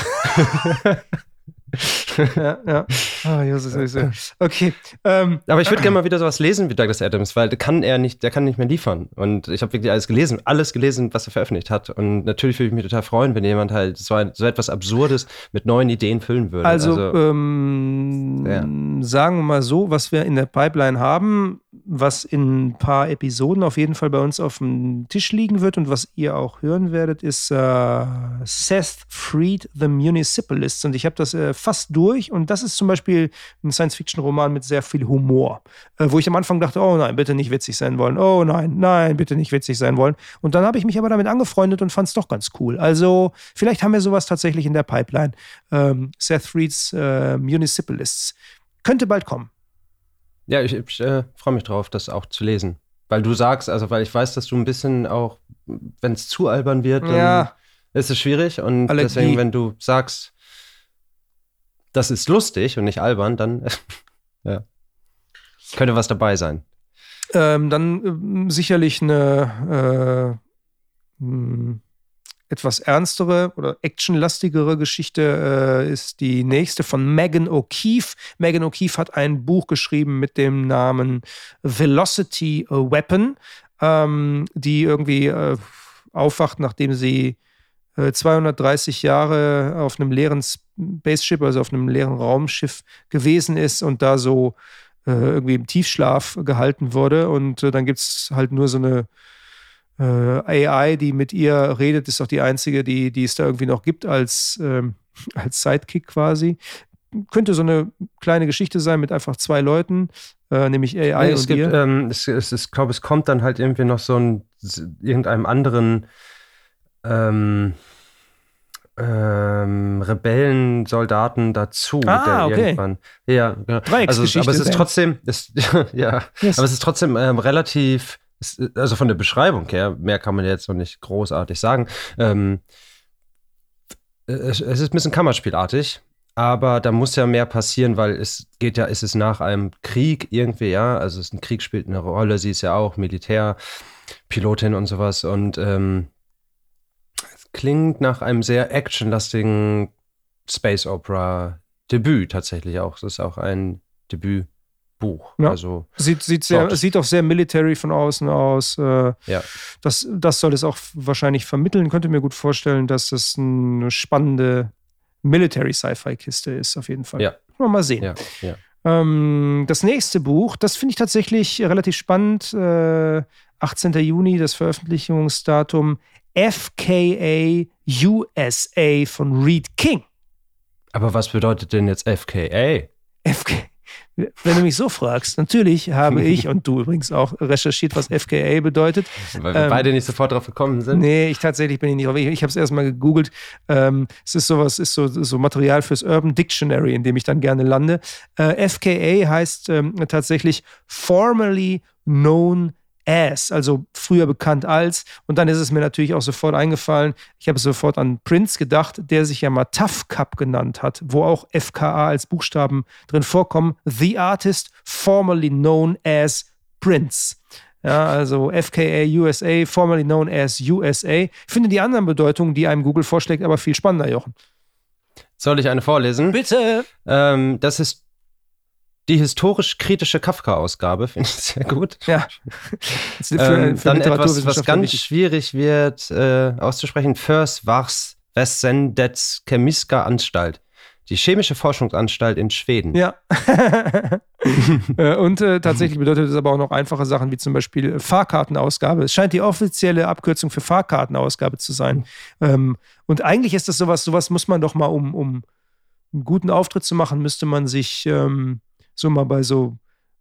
ja, ja. Ah, Jesus, Jesus. Okay. Ähm, Aber ich würde gerne mal wieder sowas lesen wie Douglas Adams, weil der kann er nicht, der kann nicht mehr liefern. Und ich habe wirklich alles gelesen, alles gelesen, was er veröffentlicht hat. Und natürlich würde ich mich total freuen, wenn jemand halt so, ein, so etwas Absurdes mit neuen Ideen füllen würde. Also, also ähm, ja. sagen wir mal so, was wir in der Pipeline haben, was in ein paar Episoden auf jeden Fall bei uns auf dem Tisch liegen wird und was ihr auch hören werdet, ist äh, Seth Freed, The Municipalists. Und ich habe das äh, fast durch. Und das ist zum Beispiel ein Science-Fiction-Roman mit sehr viel Humor, äh, wo ich am Anfang dachte, oh nein, bitte nicht witzig sein wollen. Oh nein, nein, bitte nicht witzig sein wollen. Und dann habe ich mich aber damit angefreundet und fand es doch ganz cool. Also vielleicht haben wir sowas tatsächlich in der Pipeline. Ähm, Seth Freeds äh, Municipalists. Könnte bald kommen. Ja, ich, ich äh, freue mich drauf, das auch zu lesen. Weil du sagst, also weil ich weiß, dass du ein bisschen auch, wenn es zu albern wird, dann ja. ist es schwierig. Und Allergie. Deswegen, wenn du sagst, das ist lustig und nicht albern, dann ja. könnte was dabei sein. Ähm, dann äh, sicherlich eine äh, mh, etwas ernstere oder actionlastigere Geschichte äh, ist die nächste von Megan O'Keefe. Megan O'Keefe hat ein Buch geschrieben mit dem Namen Velocity Weapon, ähm, die irgendwie äh, aufwacht, nachdem sie äh, zweihundertdreißig Jahre auf einem leeren Spaceship, also auf einem leeren Raumschiff gewesen ist und da so äh, irgendwie im Tiefschlaf gehalten wurde. Und äh, dann gibt es halt nur so eine äh, A I, die mit ihr redet, ist auch die einzige, die, die es da irgendwie noch gibt als, ähm, als Sidekick quasi. Könnte so eine kleine Geschichte sein mit einfach zwei Leuten, äh, nämlich A I nee, und es gibt, ihr. Ähm, es, es, ich glaube, es kommt dann halt irgendwie noch so ein irgendeinem anderen ähm, ähm, Rebellensoldaten dazu, Ah, der okay. irgendwann. Ja, genau. Also, Dreiecksgeschichte aber es ist dann. trotzdem, es, ja, Yes. aber es ist trotzdem ähm, relativ, es, also von der Beschreibung her, mehr kann man jetzt noch nicht großartig sagen. Ähm, es, es ist ein bisschen Kammerspielartig. Aber da muss ja mehr passieren, weil es geht ja, ist es nach einem Krieg irgendwie, ja, also es ist ein Krieg spielt eine Rolle, sie ist ja auch Militärpilotin und sowas und ähm, es klingt nach einem sehr actionlastigen Space Opera Debüt tatsächlich auch. Es ist auch ein Debütbuch. Ja. Also Sieht, sieht, sehr, dort. sieht auch sehr military von außen aus. Äh, Ja. das, das soll es auch wahrscheinlich vermitteln. Könnte mir gut vorstellen, dass das eine spannende Military-Sci-Fi-Kiste ist, auf jeden Fall. Ja. Wollen wir mal sehen. Ja, ja. Ähm, das nächste Buch, das finde ich tatsächlich relativ spannend. Äh, achtzehnten Juni, das Veröffentlichungsdatum. F K A U S A von Reed King. Aber was bedeutet denn jetzt F K A? F K Wenn du mich so fragst, natürlich habe ich und du übrigens auch recherchiert, was F K A bedeutet. Weil wir Ähm, beide nicht sofort drauf gekommen sind. Nee, ich tatsächlich bin ich nicht drauf. Ich, ich habe es erstmal gegoogelt. Ähm, es ist sowas, ist so, so Material fürs Urban Dictionary, in dem ich dann gerne lande. Äh, F K A heißt ähm, tatsächlich formerly known as, also früher bekannt als. Und dann ist es mir natürlich auch sofort eingefallen, ich habe sofort an Prince gedacht, der sich ja mal Tough Cup genannt hat, wo auch F K A als Buchstaben drin vorkommen. The artist formerly known as Prince. Ja, also F K A U S A, formerly known as U S A. Ich finde die anderen Bedeutungen, die einem Google vorschlägt, aber viel spannender, Jochen. Soll ich eine vorlesen? Bitte! Ähm, das ist die historisch-kritische Kafka-Ausgabe, finde ich sehr gut. Ja. Für, ähm, für dann etwas, Literaturwissenschaftler was ganz wichtig. schwierig wird äh, auszusprechen. Förs Vars Väsendets Kemiska Anstalt. Die chemische Forschungsanstalt in Schweden. Ja. Äh, Und äh, tatsächlich bedeutet es aber auch noch einfache Sachen, wie zum Beispiel Fahrkartenausgabe. Es scheint die offizielle Abkürzung für Fahrkartenausgabe zu sein. Ähm, und eigentlich ist das sowas, sowas muss man doch mal, um, um einen guten Auftritt zu machen, müsste man sich ähm, so mal bei so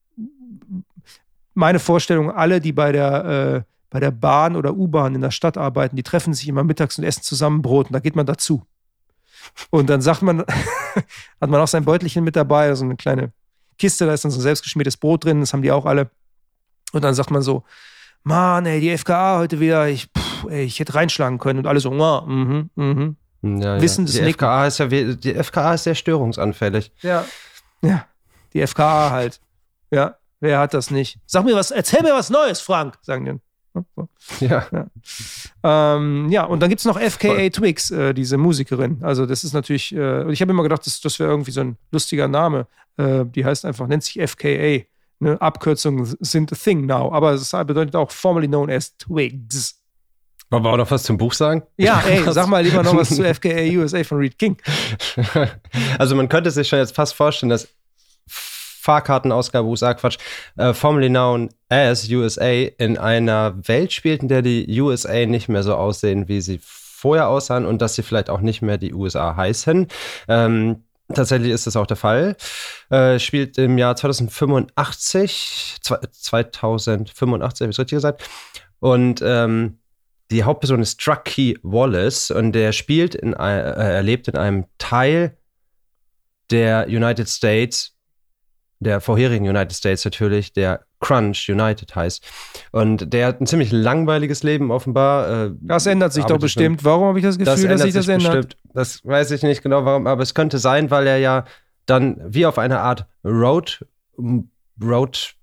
meine Vorstellung, alle, die bei der, äh, bei der Bahn oder U-Bahn in der Stadt arbeiten, die treffen sich immer mittags und essen zusammen Brot und da geht man dazu. Und dann sagt man, hat man auch sein Beutelchen mit dabei, also eine kleine Kiste, da ist dann so selbstgeschmiertes Brot drin, das haben die auch alle. Und dann sagt man so, Mann, ey, die F K A heute wieder, ich, pff, ey, ich hätte reinschlagen können. Und alle so, ja, mhm, mhm. Ja, ja. Wissen des die F K A ist ja we- die F K A ist sehr störungsanfällig. Ja. Ja, die F K A halt. Ja, wer hat das nicht? Sag mir was, erzähl mir was Neues, Frank, sagen die. So. Ja. Ja. Ähm, ja, und dann gibt es noch F K A Twigs, äh, diese Musikerin. Also, das ist natürlich, äh, ich habe immer gedacht, das, das wäre irgendwie so ein lustiger Name. Äh, die heißt einfach, nennt sich F K A. Ne? Abkürzungen sind a thing now, aber es bedeutet auch formerly known as Twigs. Wollen wir auch noch was zum Buch sagen? Ja, ey, sag mal lieber noch was zu F K A U S A von Reed King. Also, man könnte sich schon jetzt fast vorstellen, dass Fahrkartenausgabe U S A, Quatsch, äh, formerly known as U S A in einer Welt spielt, in der die U S A nicht mehr so aussehen, wie sie vorher aussahen und dass sie vielleicht auch nicht mehr die U S A heißen. Ähm, tatsächlich ist das auch der Fall. Äh, spielt im Jahr zweitausendfünfundachtzig, zweitausendfünfundachtzig, habe ich es richtig gesagt? Und ähm, die Hauptperson ist Truckee Wallace und der spielt in, äh, er lebt in einem Teil der United States, der vorherigen United States natürlich, der Crunch United heißt. Und der hat ein ziemlich langweiliges Leben offenbar. Äh, Das ändert sich doch arbeitet bestimmt. mit- Warum habe ich das Gefühl, das dass sich ändert das sich ändert? bestimmt. Das weiß ich nicht genau warum, aber es könnte sein, weil er ja dann wie auf eine Art Road, Road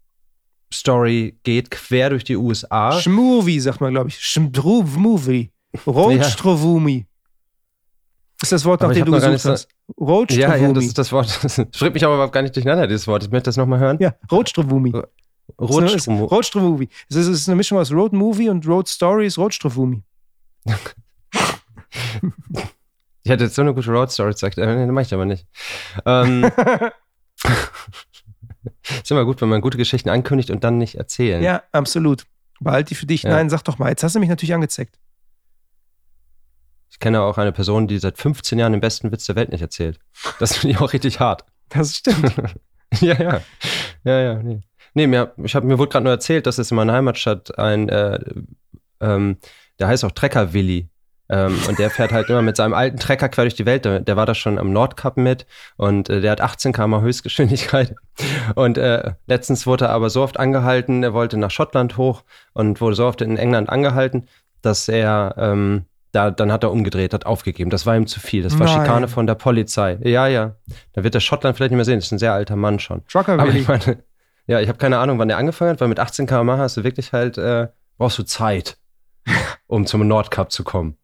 Story geht, quer durch die U S A. Schmovie, sagt man, glaube ich. Schmdruv-Movie. Roadstrovumi. Ist das Wort, nach dem du gesucht hast? Roadstrovumi. Ja, ja, das ist das Wort. Das schreibt mich aber überhaupt gar nicht durcheinander, dieses Wort. Ich möchte das nochmal hören. Ja, Roadstrovumi. Roadstrovumi. Roadstrovumi. Es ist eine Mischung aus Road Movie und Road Stories, Roadstrovumi. Ich hätte jetzt so eine gute Road Story gesagt, äh, nee, das mache ich aber nicht. Ähm, ist immer gut, wenn man gute Geschichten ankündigt und dann nicht erzählen. Ja, absolut. Behalt die für dich. Ja. Nein, sag doch mal, jetzt hast du mich natürlich angezeigt. Ich kenne auch eine Person, die seit fünfzehn Jahren den besten Witz der Welt nicht erzählt. Das finde ich auch richtig hart. Das stimmt. ja, ja. Ja, ja, nee. Nee, mir, ich hab, mir wurde gerade nur erzählt, dass es in meiner Heimatstadt ein, äh, ähm, der heißt auch Trecker Willi. Ähm, und der fährt halt immer mit seinem alten Trecker quer durch die Welt. Der, der war da schon am Nordkap mit und äh, der hat achtzehn Kilometer pro Stunde Höchstgeschwindigkeit. Und äh, letztens wurde er aber so oft angehalten, er wollte nach Schottland hoch und wurde so oft in England angehalten, dass er, ähm, da, dann hat er umgedreht, hat aufgegeben. Das war ihm zu viel. Das war Nein. Schikane von der Polizei. Ja, ja. Da wird der Schottland vielleicht nicht mehr sehen. Das ist ein sehr alter Mann schon. Trucker aber ich meine, ja, ich habe keine Ahnung, wann der angefangen hat, weil mit achtzehn Kilometer pro Stunde hast du wirklich halt, äh, brauchst du Zeit, um zum Nordkap zu kommen.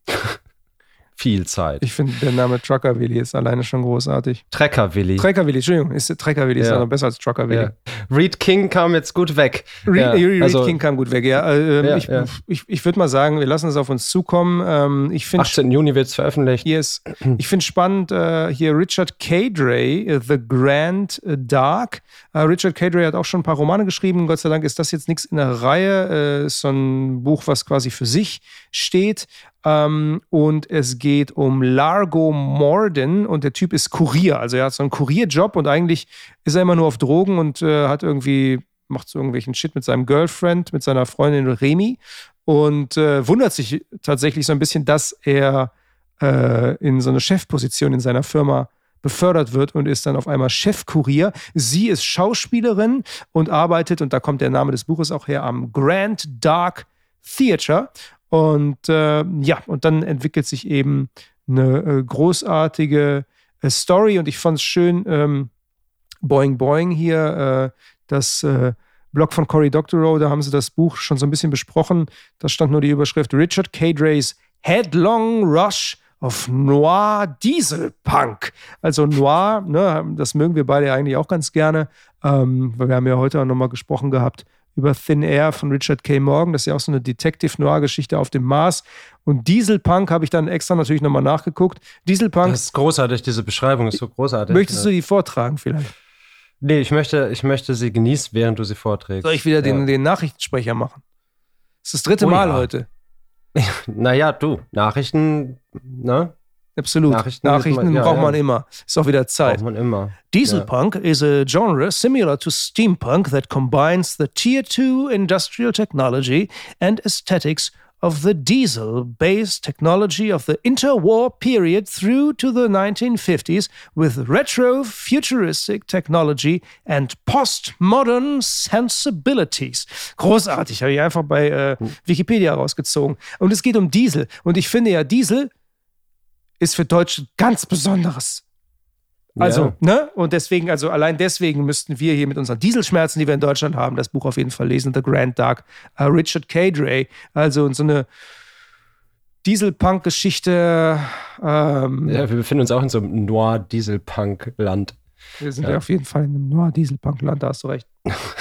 Viel Zeit. Ich finde, der Name Trucker Willi ist alleine schon großartig. Trecker Willi. Trecker Willi, Entschuldigung. Ist, Trecker Willi ja. ist noch besser als Trucker Willi. Ja. Reed King kam jetzt gut weg. Reed, ja. Reed also, King kam gut weg, ja. Äh, ja, ich ja. ich, ich würde mal sagen, wir lassen es auf uns zukommen. Ähm, ich find, achtzehnten Juni wird es veröffentlicht. Yes. Ich finde spannend, äh, hier Richard Cadray, The Grand Dark. Äh, Richard Cadray hat auch schon ein paar Romane geschrieben. Gott sei Dank ist das jetzt nichts in der Reihe. Äh, ist so ein Buch, was quasi für sich steht. Um, und es geht um Largo Morden und der Typ ist Kurier, also er hat so einen Kurierjob und eigentlich ist er immer nur auf Drogen und äh, hat irgendwie, macht so irgendwelchen Shit mit seinem Girlfriend, mit seiner Freundin Remy und äh, wundert sich tatsächlich so ein bisschen, dass er äh, in so eine Chefposition in seiner Firma befördert wird und ist dann auf einmal Chefkurier. Sie ist Schauspielerin und arbeitet, und da kommt der Name des Buches auch her, am Grand Dark Theatre. Und äh, ja, und dann entwickelt sich eben eine äh, großartige äh, Story. Und ich fand es schön, ähm, Boing Boing hier, äh, das äh, Blog von Cory Doctorow, da haben sie das Buch schon so ein bisschen besprochen. Da stand nur die Überschrift Richard Cadrays Headlong Rush of Noir Dieselpunk. Also Noir, ne, das mögen wir beide eigentlich auch ganz gerne, ähm, weil wir haben ja heute auch nochmal gesprochen gehabt über Thin Air von Richard K. Morgan. Das ist ja auch so eine Detective-Noir-Geschichte auf dem Mars. Und Dieselpunk habe ich dann extra natürlich nochmal nachgeguckt. Dieselpunk. Das ist großartig, diese Beschreibung ist so großartig. Möchtest du die vortragen vielleicht? Nee, ich möchte, ich möchte sie genießen, während du sie vorträgst. Soll ich wieder den, ja. den Nachrichtensprecher machen? Das ist das dritte oh, Mal ja. heute. Naja, du, Nachrichten, ne? Absolut. Nachrichten, Nachrichten man, ja, braucht ja. man immer. Ist auch wieder Zeit. Braucht man immer. Dieselpunk ja. is a genre similar to steampunk that combines the Tier two industrial technology and aesthetics of the diesel-based technology of the interwar period through to the nineteen fifties with retro-futuristic technology and postmodern sensibilities. Großartig, habe ich einfach bei äh, Wikipedia rausgezogen. Und es geht um Diesel. Und ich finde ja, Diesel ist für Deutsche ganz Besonderes. Also, ja. ne? Und deswegen, also allein deswegen müssten wir hier mit unseren Dieselschmerzen, die wir in Deutschland haben, das Buch auf jeden Fall lesen, The Grand Dark, uh, Richard Cadray. Also so eine Dieselpunk-Geschichte. Ähm, ja, wir befinden uns auch in so einem Noir-Dieselpunk-Land. Wir sind ja. ja auf jeden Fall in einem Noir-Dieselpunk-Land, da hast du recht.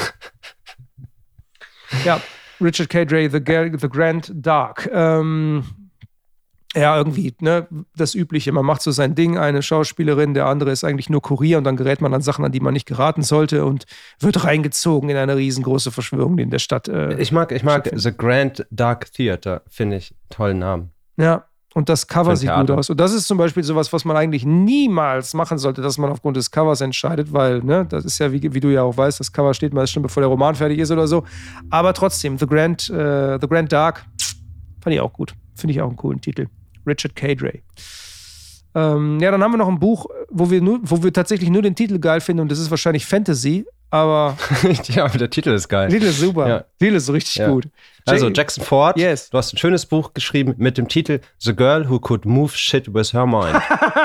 ja, Richard Cadray, The, The Grand Dark. Ähm, Ja, irgendwie, ne, das Übliche. Man macht so sein Ding, eine Schauspielerin, der andere ist eigentlich nur Kurier und dann gerät man an Sachen, an die man nicht geraten sollte und wird reingezogen in eine riesengroße Verschwörung, die in der Stadt äh, Ich mag, ich mag The Grand Dark Theatre, finde ich, tollen Namen. Ja, und das Cover sieht gut aus. Und das ist zum Beispiel sowas, was man eigentlich niemals machen sollte, dass man aufgrund des Covers entscheidet, weil, ne, das ist ja, wie, wie du ja auch weißt, das Cover steht meist schon, bevor der Roman fertig ist oder so. Aber trotzdem, The Grand, äh, The Grand Dark, fand ich auch gut. Finde ich auch einen coolen Titel. Richard Cadray. Ähm, ja, dann haben wir noch ein Buch, wo wir, nur, wo wir tatsächlich nur den Titel geil finden und das ist wahrscheinlich Fantasy, aber ja, aber der Titel ist geil. Der Titel ist super. Ja. Der Titel ist richtig ja. gut. Also Jackson Ford, yes. du hast ein schönes Buch geschrieben mit dem Titel The Girl Who Could Move Shit With Her Mind.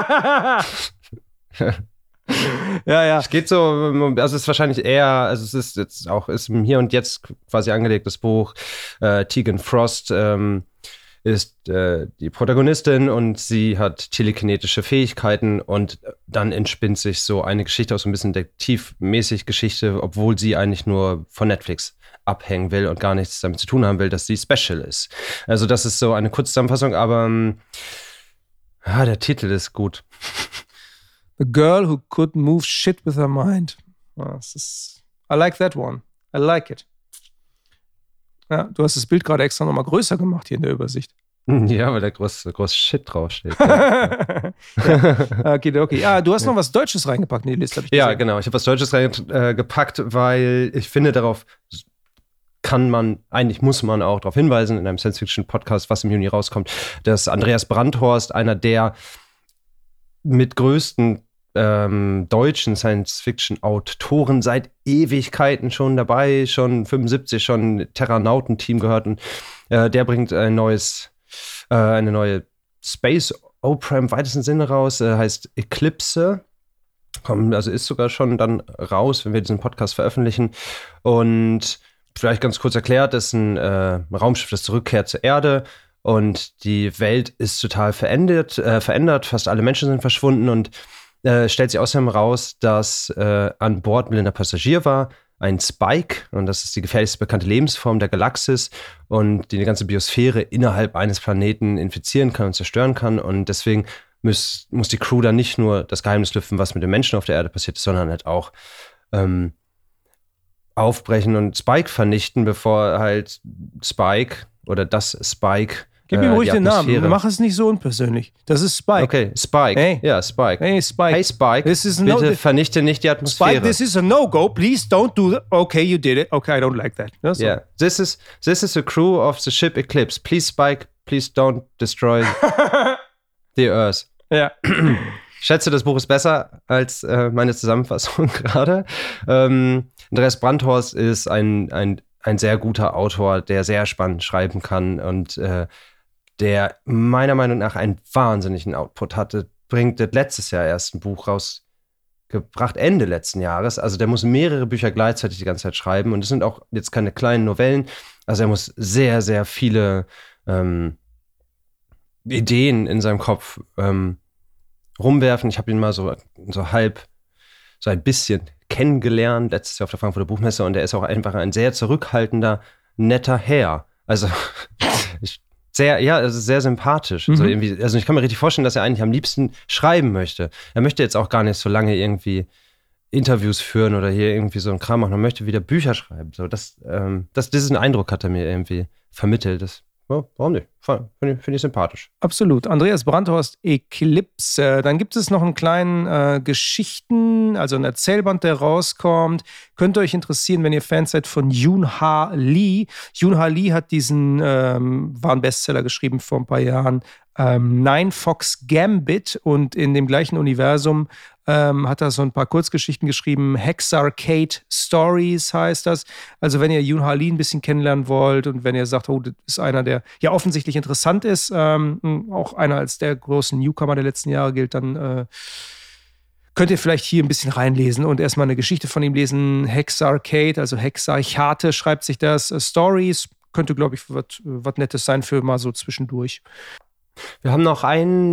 ja, ja. Es geht so, also es ist wahrscheinlich eher, also es ist jetzt auch, ist im Hier und Jetzt quasi angelegtes Buch. Äh, Tegan Frost, ähm, ist äh, die Protagonistin und sie hat telekinetische Fähigkeiten und dann entspinnt sich so eine Geschichte aus so ein bisschen detektivmäßig Geschichte, obwohl sie eigentlich nur von Netflix abhängen will und gar nichts damit zu tun haben will, dass sie special ist. Also das ist so eine Kurzzusammenfassung, aber ähm, ja, der Titel ist gut. The Girl Who Could Move Shit With Her Mind. Oh, das ist, I like that one. I like it. Ja, du hast das Bild gerade extra nochmal größer gemacht hier in der Übersicht. Ja, weil da groß, groß Shit draufsteht. Ja. Ja. Okay, okay. Ja, du hast noch was Deutsches reingepackt in die Liste, hab ich gesehen. Ja, genau. Ich habe was Deutsches reingepackt, weil ich finde, darauf kann man, eigentlich muss man auch darauf hinweisen, in einem Science-Fiction-Podcast, was im Juni rauskommt, dass Andreas Brandhorst, einer der mit größten ähm, deutschen Science-Fiction-Autoren seit Ewigkeiten schon dabei, schon fünfundsiebzig, schon Terranautenteam gehört. Und äh, der bringt ein neues, äh, eine neue Space Opera im weitesten Sinne raus, äh, heißt Eclipse. Kommt, also ist sogar schon dann raus, wenn wir diesen Podcast veröffentlichen. Und vielleicht ganz kurz erklärt, das ist ein äh, Raumschiff, das zurückkehrt zur Erde. Und die Welt ist total verändert, äh, verändert. Fast alle Menschen sind verschwunden und äh, stellt sich außerdem raus, dass äh, an Bord ein blinder Passagier war, ein Spike. Und das ist die gefährlichste bekannte Lebensform der Galaxis und die eine ganze Biosphäre innerhalb eines Planeten infizieren kann und zerstören kann. Und deswegen muss, muss die Crew dann nicht nur das Geheimnis lüften, was mit den Menschen auf der Erde passiert ist, sondern halt auch ähm, aufbrechen und Spike vernichten, bevor halt Spike oder das Spike Gib ihm ruhig den Namen. Mach es nicht so unpersönlich. Das ist Spike. Okay, Spike. Hey. Ja, Spike. Hey, Spike. Hey, Spike. This is bitte no, vernichte nicht die Atmosphäre. Spike, this is a no-go. Please don't do that. Okay, you did it. Okay, I don't like that. Ja, so. Yeah. This is, this is the crew of the ship Eclipse. Please, Spike, please don't destroy the Earth. Ja. Ich schätze, das Buch ist besser als äh, meine Zusammenfassung gerade. Ähm, Andreas Brandhorst ist ein, ein, ein sehr guter Autor, der sehr spannend schreiben kann und äh, der meiner Meinung nach einen wahnsinnigen Output hatte. Bringt letztes Jahr erst ein Buch rausgebracht, Ende letzten Jahres. Also der muss mehrere Bücher gleichzeitig die ganze Zeit schreiben und es sind auch jetzt keine kleinen Novellen. Also er muss sehr, sehr viele ähm, Ideen in seinem Kopf ähm, rumwerfen. Ich habe ihn mal so, so halb, so ein bisschen kennengelernt, letztes Jahr auf der Frankfurter Buchmesse und er ist auch einfach ein sehr zurückhaltender, netter Herr. Also ich, sehr, ja, also sehr sympathisch. Mhm. Also, irgendwie, also ich kann mir richtig vorstellen, dass er eigentlich am liebsten schreiben möchte. Er möchte jetzt auch gar nicht so lange irgendwie Interviews führen oder hier irgendwie so einen Kram machen. Er möchte wieder Bücher schreiben. So, das, ähm, das, diesen Eindruck hat er mir irgendwie vermittelt. Das, ja, warum nicht? Finde ich, find ich sympathisch. Absolut. Andreas Brandhorst, Eclipse. Dann gibt es noch einen kleinen äh, Geschichten, also ein Erzählband, der rauskommt. Könnte euch interessieren, wenn ihr Fans seid von Yoon-Ha Lee. Yoon-Ha Lee hat diesen, ähm, war ein Bestseller geschrieben vor ein paar Jahren, ähm, Nine Fox Gambit. Und in dem gleichen Universum ähm, hat er so ein paar Kurzgeschichten geschrieben. Hexarcade Stories heißt das. Also wenn ihr Yoon-Ha Lee ein bisschen kennenlernen wollt und wenn ihr sagt, oh, das ist einer, der ja offensichtlich interessant ist, ähm, auch einer als der großen Newcomer der letzten Jahre gilt, dann äh, könnt ihr vielleicht hier ein bisschen reinlesen und erstmal eine Geschichte von ihm lesen. Hexarcade, also Hexarchate schreibt sich das. Äh, Stories könnte, glaube ich, was Nettes sein für mal so zwischendurch. Wir haben noch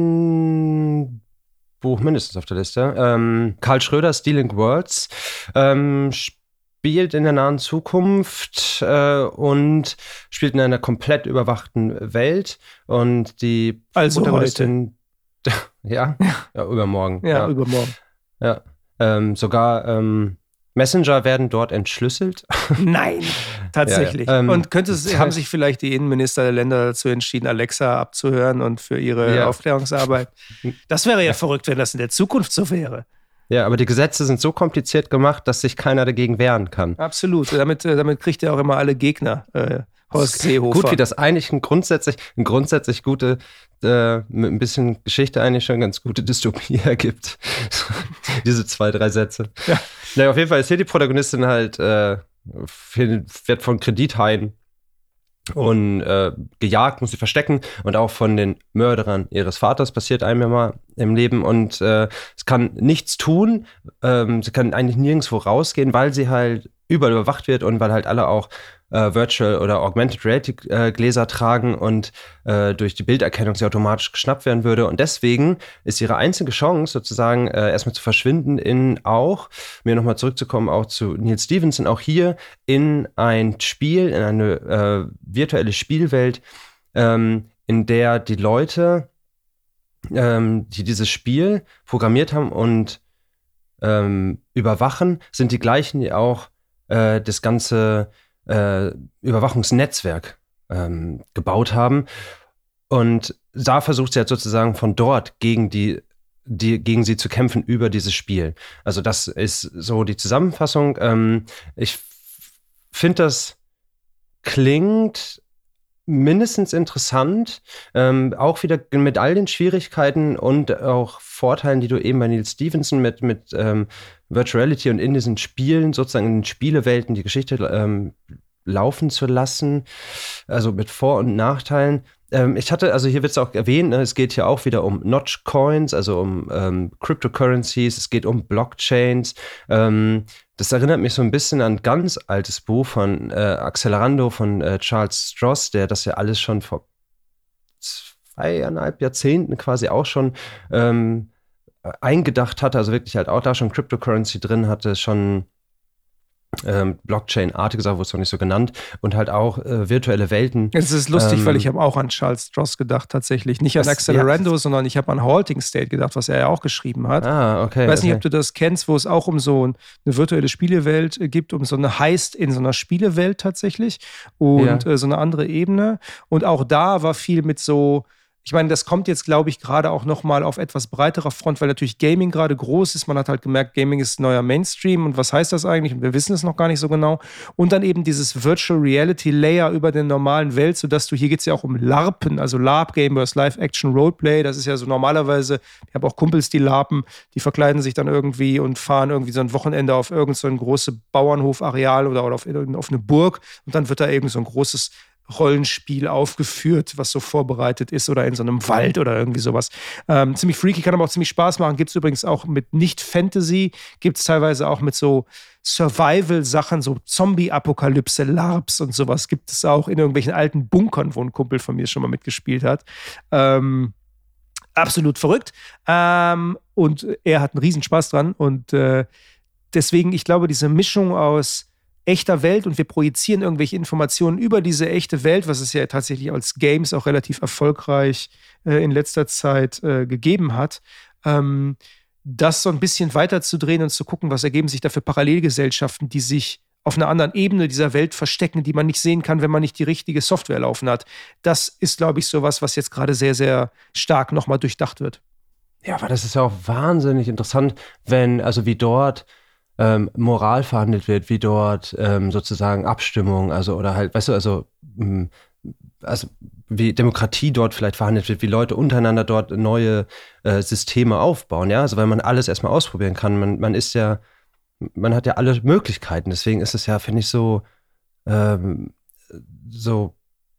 ein Buch mindestens auf der Liste. Ähm, Karl Schröder, Stealing Worlds. Ähm, spielt in der nahen Zukunft äh, und spielt in einer komplett überwachten Welt. Und die also Protagonistin, ja, ja, übermorgen. Ja, ja. übermorgen. Ja, ähm, sogar ähm, Messenger werden dort entschlüsselt. Nein, tatsächlich. Ja, ja. Ähm, und könnte es, haben sich vielleicht die Innenminister der Länder dazu entschieden, Alexa abzuhören und für ihre ja. Aufklärungsarbeit? Das wäre ja, ja verrückt, wenn das in der Zukunft so wäre. Ja, aber die Gesetze sind so kompliziert gemacht, dass sich keiner dagegen wehren kann. Absolut. Damit, damit kriegt er auch immer alle Gegner. Äh, Horst Seehofer. Gut, wie das eigentlich ein grundsätzlich, ein grundsätzlich gute, äh, mit ein bisschen Geschichte eigentlich schon ganz gute Dystopie ergibt. Diese zwei, drei Sätze. Ja. Naja, auf jeden Fall ist hier die Protagonistin halt, äh, wird von Kredithaien und äh, gejagt, muss sie verstecken und auch von den Mörderern ihres Vaters passiert einem ja mal im Leben und äh, es kann nichts tun, ähm, sie kann eigentlich nirgendwo rausgehen, weil sie halt überall überwacht wird und weil halt alle auch äh, Virtual oder Augmented Reality äh, Gläser tragen und äh, durch die Bilderkennung sie automatisch geschnappt werden würde. Und deswegen ist ihre einzige Chance sozusagen äh, erstmal zu verschwinden in auch, mir nochmal zurückzukommen, auch zu Neal Stephenson, auch hier in ein Spiel, in eine äh, virtuelle Spielwelt, ähm, in der die Leute, ähm, die dieses Spiel programmiert haben und ähm, überwachen, sind die gleichen, die auch äh, das ganze äh, Überwachungsnetzwerk ähm, gebaut haben. Und da versucht sie jetzt sozusagen von dort gegen die, die gegen sie zu kämpfen über dieses Spiel. Also das ist so die Zusammenfassung. Ähm, ich finde, das klingt mindestens interessant, ähm, auch wieder mit all den Schwierigkeiten und auch Vorteilen, die du eben bei Neal Stephenson mit, mit ähm, Virtual Reality und in diesen Spielen, sozusagen in den Spielewelten, die Geschichte ähm, laufen zu lassen, also mit Vor- und Nachteilen. Ähm, ich hatte, also hier wird es auch erwähnt, ne, es geht hier auch wieder um Notch-Coins, also um ähm, Cryptocurrencies, es geht um Blockchains. Ähm, das erinnert mich so ein bisschen an ein ganz altes Buch von äh, Accelerando von äh, Charles Stross, der das ja alles schon vor zweieinhalb Jahrzehnten quasi auch schon ähm, eingedacht hatte, also wirklich halt auch da schon Cryptocurrency drin hatte, schon Ähm, Blockchain-artig, wurde es noch nicht so genannt, und halt auch äh, virtuelle Welten. Es ist lustig, ähm, weil ich habe auch an Charles Stross gedacht, tatsächlich. Nicht an das, Accelerando, ja, sondern ich habe an Halting State gedacht, was er ja auch geschrieben hat. Ah, okay. Ich weiß okay. nicht, ob du das kennst, wo es auch um so eine virtuelle Spielewelt gibt, um so eine Heist in so einer Spielewelt tatsächlich und Ja. äh, so eine andere Ebene. Und auch da war viel mit so, ich meine, das kommt jetzt, glaube ich, gerade auch nochmal auf etwas breiterer Front, weil natürlich Gaming gerade groß ist. Man hat halt gemerkt, Gaming ist neuer Mainstream. Und was heißt das eigentlich? Und wir wissen es noch gar nicht so genau. Und dann eben dieses Virtual Reality Layer über der normalen Welt, sodass du, hier geht es ja auch um LARPen, also LARP, Game versus Live Action Roleplay. Das ist ja so normalerweise, ich habe auch Kumpels, die LARPen, die verkleiden sich dann irgendwie und fahren irgendwie so ein Wochenende auf irgend so ein großes Bauernhofareal oder, oder auf, auf eine Burg. Und dann wird da eben so ein großes Rollenspiel aufgeführt, was so vorbereitet ist oder in so einem Wald oder irgendwie sowas. Ähm, ziemlich freaky, kann aber auch ziemlich Spaß machen. Gibt es übrigens auch mit Nicht-Fantasy, gibt es teilweise auch mit so Survival-Sachen, so Zombie-Apokalypse, LARPs und sowas gibt es auch in irgendwelchen alten Bunkern, wo ein Kumpel von mir schon mal mitgespielt hat. Ähm, absolut verrückt. Ähm, und er hat einen Riesenspaß dran und äh, deswegen, ich glaube, diese Mischung aus echter Welt und wir projizieren irgendwelche Informationen über diese echte Welt, was es ja tatsächlich als Games auch relativ erfolgreich äh, in letzter Zeit äh, gegeben hat, ähm, das so ein bisschen weiterzudrehen und zu gucken, was ergeben sich da für Parallelgesellschaften, die sich auf einer anderen Ebene dieser Welt verstecken, die man nicht sehen kann, wenn man nicht die richtige Software laufen hat. Das ist, glaube ich, sowas, was jetzt gerade sehr, sehr stark nochmal durchdacht wird. Ja, aber das ist ja auch wahnsinnig interessant, wenn, also wie dort Ähm, Moral verhandelt wird, wie dort ähm, sozusagen Abstimmung, also oder halt, weißt du, also, mh, also wie Demokratie dort vielleicht verhandelt wird, wie Leute untereinander dort neue äh, Systeme aufbauen, ja, also weil man alles erstmal ausprobieren kann, man, man ist ja, man hat ja alle Möglichkeiten, deswegen ist es ja, finde ich, so ähm, so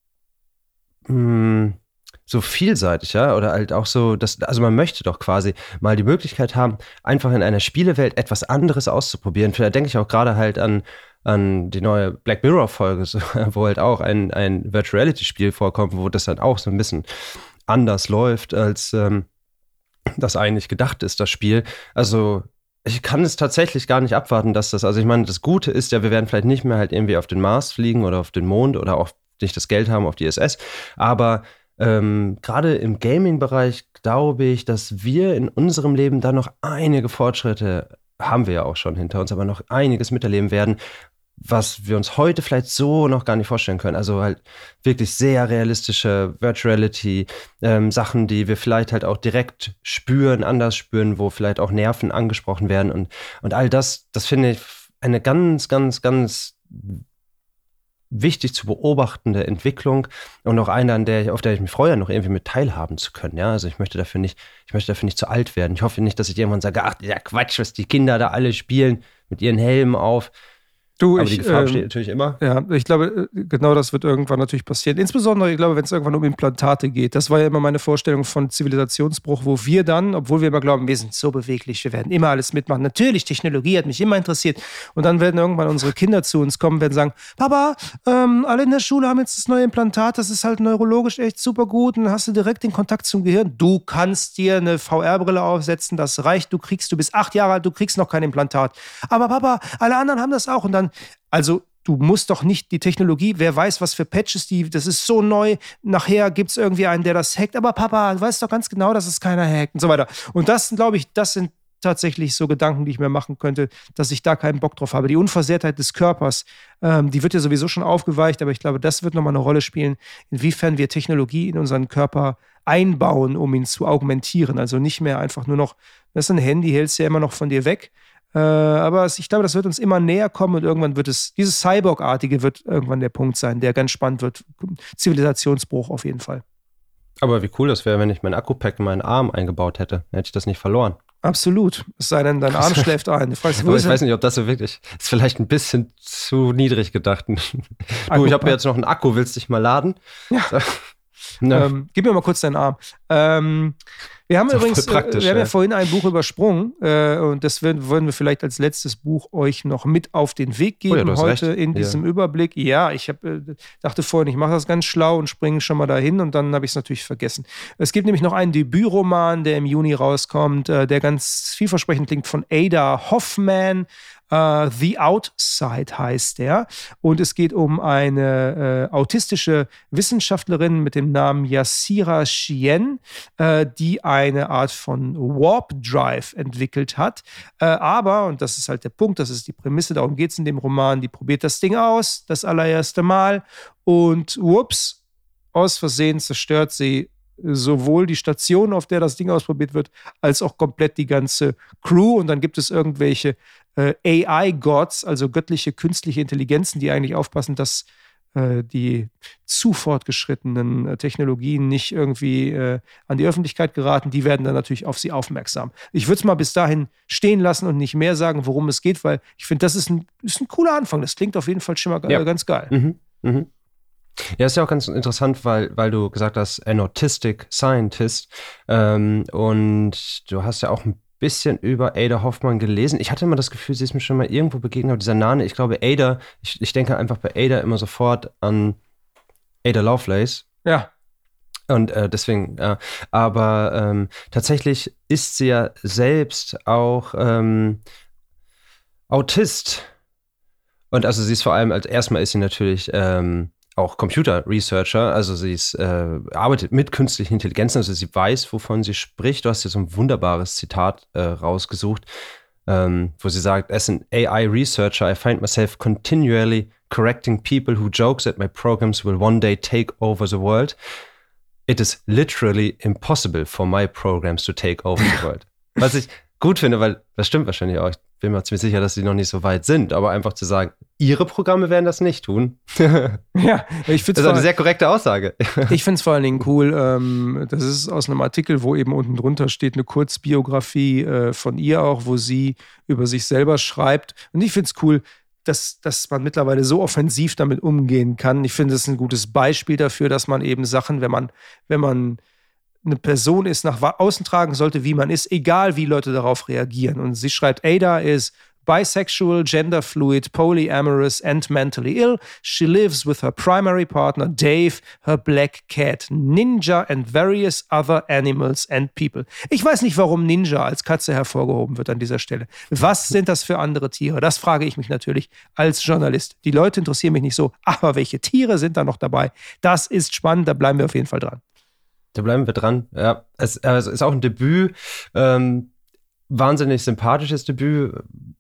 mh, so vielseitig, ja, oder halt auch so, dass, also man möchte doch quasi mal die Möglichkeit haben, einfach in einer Spielewelt etwas anderes auszuprobieren. Vielleicht denke ich auch gerade halt an, an die neue Black Mirror-Folge, wo halt auch ein, ein Virtual Reality-Spiel vorkommt, wo das dann auch so ein bisschen anders läuft, als ähm, das eigentlich gedacht ist, das Spiel. Also ich kann es tatsächlich gar nicht abwarten, dass das, also ich meine, das Gute ist ja, wir werden vielleicht nicht mehr halt irgendwie auf den Mars fliegen oder auf den Mond oder auch nicht das Geld haben auf die I S S, aber Ähm, gerade im Gaming-Bereich glaube ich, dass wir in unserem Leben da noch einige Fortschritte, haben wir ja auch schon hinter uns, aber noch einiges miterleben werden, was wir uns heute vielleicht so noch gar nicht vorstellen können. Also halt wirklich sehr realistische Virtual Reality, ähm, Sachen, die wir vielleicht halt auch direkt spüren, anders spüren, wo vielleicht auch Nerven angesprochen werden und, und all das, das finde ich eine ganz, ganz, ganz wichtig zu beobachtende Entwicklung und auch eine, an der ich, auf der ich mich freue, noch irgendwie mit teilhaben zu können. Ja, also ich möchte dafür nicht, ich möchte dafür nicht zu alt werden. Ich hoffe nicht, dass ich irgendwann sage, ach, der Quatsch, was die Kinder da alle spielen mit ihren Helmen auf. Du, Aber ich, die Gefahr ähm, besteht natürlich immer. Ja, ich glaube, genau das wird irgendwann natürlich passieren. Insbesondere, ich glaube, wenn es irgendwann um Implantate geht. Das war ja immer meine Vorstellung von Zivilisationsbruch, wo wir dann, obwohl wir immer glauben, wir sind so beweglich, wir werden immer alles mitmachen. Natürlich, Technologie hat mich immer interessiert. Und dann werden irgendwann unsere Kinder zu uns kommen und werden sagen, Papa, ähm, alle in der Schule haben jetzt das neue Implantat, das ist halt neurologisch echt super gut und dann hast du direkt den Kontakt zum Gehirn. Du kannst dir eine V R-Brille aufsetzen, das reicht, du kriegst, du bist acht Jahre alt, du kriegst noch kein Implantat. Aber Papa, alle anderen haben das auch. Und dann Also du musst doch nicht die Technologie, wer weiß, was für Patches, die, das ist so neu, nachher gibt es irgendwie einen, der das hackt, aber Papa, du weißt doch ganz genau, dass es keiner hackt und so weiter. Und das, glaube ich, das sind tatsächlich so Gedanken, die ich mir machen könnte, dass ich da keinen Bock drauf habe. Die Unversehrtheit des Körpers, ähm, die wird ja sowieso schon aufgeweicht, aber ich glaube, das wird nochmal eine Rolle spielen, inwiefern wir Technologie in unseren Körper einbauen, um ihn zu augmentieren. Also nicht mehr einfach nur noch, das ist ein Handy, hältst du ja immer noch von dir weg. Äh, aber es, ich glaube, das wird uns immer näher kommen und irgendwann wird es, dieses Cyborg-artige wird irgendwann der Punkt sein, der ganz spannend wird. Zivilisationsbruch auf jeden Fall. Aber wie cool das wäre, wenn ich mein Akku-Pack in meinen Arm eingebaut hätte. Dann hätte ich das nicht verloren. Absolut. Es sei denn, dein Arm schläft ein. Du fragst, wo Aber ist ich weiß nicht, ob das so wirklich ist. Vielleicht ein bisschen zu niedrig gedacht. Du, ich habe jetzt noch einen Akku. Willst du dich mal laden? Ja. So. Ne. Ähm, gib mir mal kurz deinen Arm. Ähm, wir haben übrigens, äh, wir haben ja, ja vorhin ein Buch übersprungen äh, und das würden, würden wir vielleicht als letztes Buch euch noch mit auf den Weg geben, oh ja, heute recht. in diesem ja. Überblick. Ja, ich hab, äh, dachte vorhin, ich mache das ganz schlau und springe schon mal dahin und dann habe ich es natürlich vergessen. Es gibt nämlich noch einen Debütroman, der im Juni rauskommt, äh, der ganz vielversprechend klingt, von Ada Hoffman. Uh, The Outside heißt der. Und es geht um eine äh, autistische Wissenschaftlerin mit dem Namen Yassira Chien, äh, die eine Art von Warp Drive entwickelt hat. Äh, aber, und das ist halt der Punkt, das ist die Prämisse, darum geht es in dem Roman, die probiert das Ding aus, das allererste Mal. Und whoops, aus Versehen zerstört sie sowohl die Station, auf der das Ding ausprobiert wird, als auch komplett die ganze Crew. Und dann gibt es irgendwelche äh, A I-Gods, also göttliche künstliche Intelligenzen, die eigentlich aufpassen, dass äh, die zu fortgeschrittenen äh, Technologien nicht irgendwie äh, an die Öffentlichkeit geraten. Die werden dann natürlich auf sie aufmerksam. Ich würde es mal bis dahin stehen lassen und nicht mehr sagen, worum es geht, weil ich finde, das ist ein, ist ein cooler Anfang. Das klingt auf jeden Fall schon mal ja. ganz geil. Mhm. Mhm. Ja, ist ja auch ganz interessant, weil, weil du gesagt hast, ein Autistic Scientist. Ähm, und du hast ja auch ein bisschen über Ada Hoffman gelesen. Ich hatte immer das Gefühl, sie ist mir schon mal irgendwo begegnet, aber dieser Name, ich glaube, Ada, ich, ich denke einfach bei Ada immer sofort an Ada Lovelace. Ja. Und äh, deswegen, ja. Aber ähm, tatsächlich ist sie ja selbst auch ähm, Autist. Und also sie ist vor allem, als erstmal ist sie natürlich ähm, auch Computer-Researcher, also sie ist, äh, arbeitet mit künstlichen Intelligenzen, also sie weiß, wovon sie spricht. Du hast hier so ein wunderbares Zitat äh, rausgesucht, ähm, wo sie sagt, as an A I-Researcher, I find myself continually correcting people who jokes that my programs will one day take over the world. It is literally impossible for my programs to take over the world. Was ich gut finde, weil das stimmt wahrscheinlich auch. Ich bin mir ziemlich sicher, dass sie noch nicht so weit sind, aber einfach zu sagen, ihre Programme werden das nicht tun. Ja, ich finde das ist eine sehr korrekte Aussage. Ich finde es vor allen Dingen cool. Ähm, das ist aus einem Artikel, wo eben unten drunter steht eine Kurzbiografie äh, von ihr auch, wo sie über sich selber schreibt. Und ich finde es cool, dass, dass man mittlerweile so offensiv damit umgehen kann. Ich finde, das ist ein gutes Beispiel dafür, dass man eben Sachen, wenn man, wenn man eine Person ist, nach außen tragen sollte, wie man ist, egal wie Leute darauf reagieren. Und sie schreibt, Ada is bisexual, gender fluid, polyamorous and mentally ill. She lives with her primary partner, Dave, her black cat, Ninja and various other animals and people. Ich weiß nicht, warum Ninja als Katze hervorgehoben wird an dieser Stelle. Was sind das für andere Tiere? Das frage ich mich natürlich als Journalist. Die Leute interessieren mich nicht so, aber welche Tiere sind da noch dabei? Das ist spannend, da bleiben wir auf jeden Fall dran. Da bleiben wir dran. Ja, es, es ist auch ein Debüt, ähm, wahnsinnig sympathisches Debüt,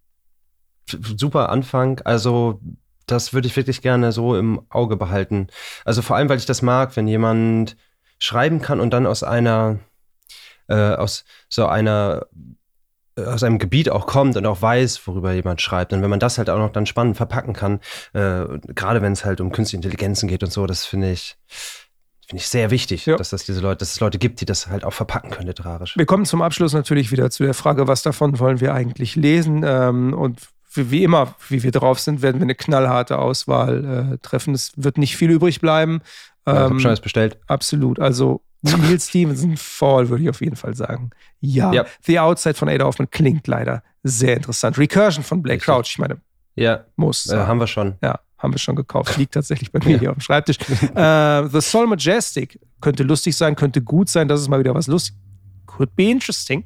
super Anfang. Also das würde ich wirklich gerne so im Auge behalten. Also vor allem, weil ich das mag, wenn jemand schreiben kann und dann aus einer, äh, aus so einer, äh, aus einem Gebiet auch kommt und auch weiß, worüber jemand schreibt. Und wenn man das halt auch noch dann spannend verpacken kann, äh, gerade wenn es halt um künstliche Intelligenzen geht und so, das finde ich Finde ich sehr wichtig, ja. dass, das diese Leute, dass es Leute gibt, die das halt auch verpacken können literarisch. Wir kommen zum Abschluss natürlich wieder zu der Frage, was davon wollen wir eigentlich lesen? Ähm, und wie, wie immer, wie wir drauf sind, werden wir eine knallharte Auswahl äh, treffen. Es wird nicht viel übrig bleiben. Ja, ich ähm, habe schon alles bestellt. Absolut. Also Neil Stephenson, Fall, würde ich auf jeden Fall sagen. Ja. Ja. The Outside von Ada Hoffman klingt leider sehr interessant. Recursion von Blake Richtig. Crouch, ich meine, Ja, muss. äh, haben wir schon. Ja, haben wir schon gekauft. Liegt tatsächlich bei mir hier auf dem Schreibtisch. äh, The Soul Majestic könnte lustig sein, könnte gut sein. Das ist mal wieder was lustig. Could be interesting.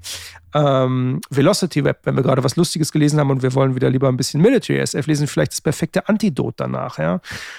Ähm, Velocity Web, wenn wir gerade was Lustiges gelesen haben und wir wollen wieder lieber ein bisschen Military S F lesen, vielleicht das perfekte Antidot danach. Ja?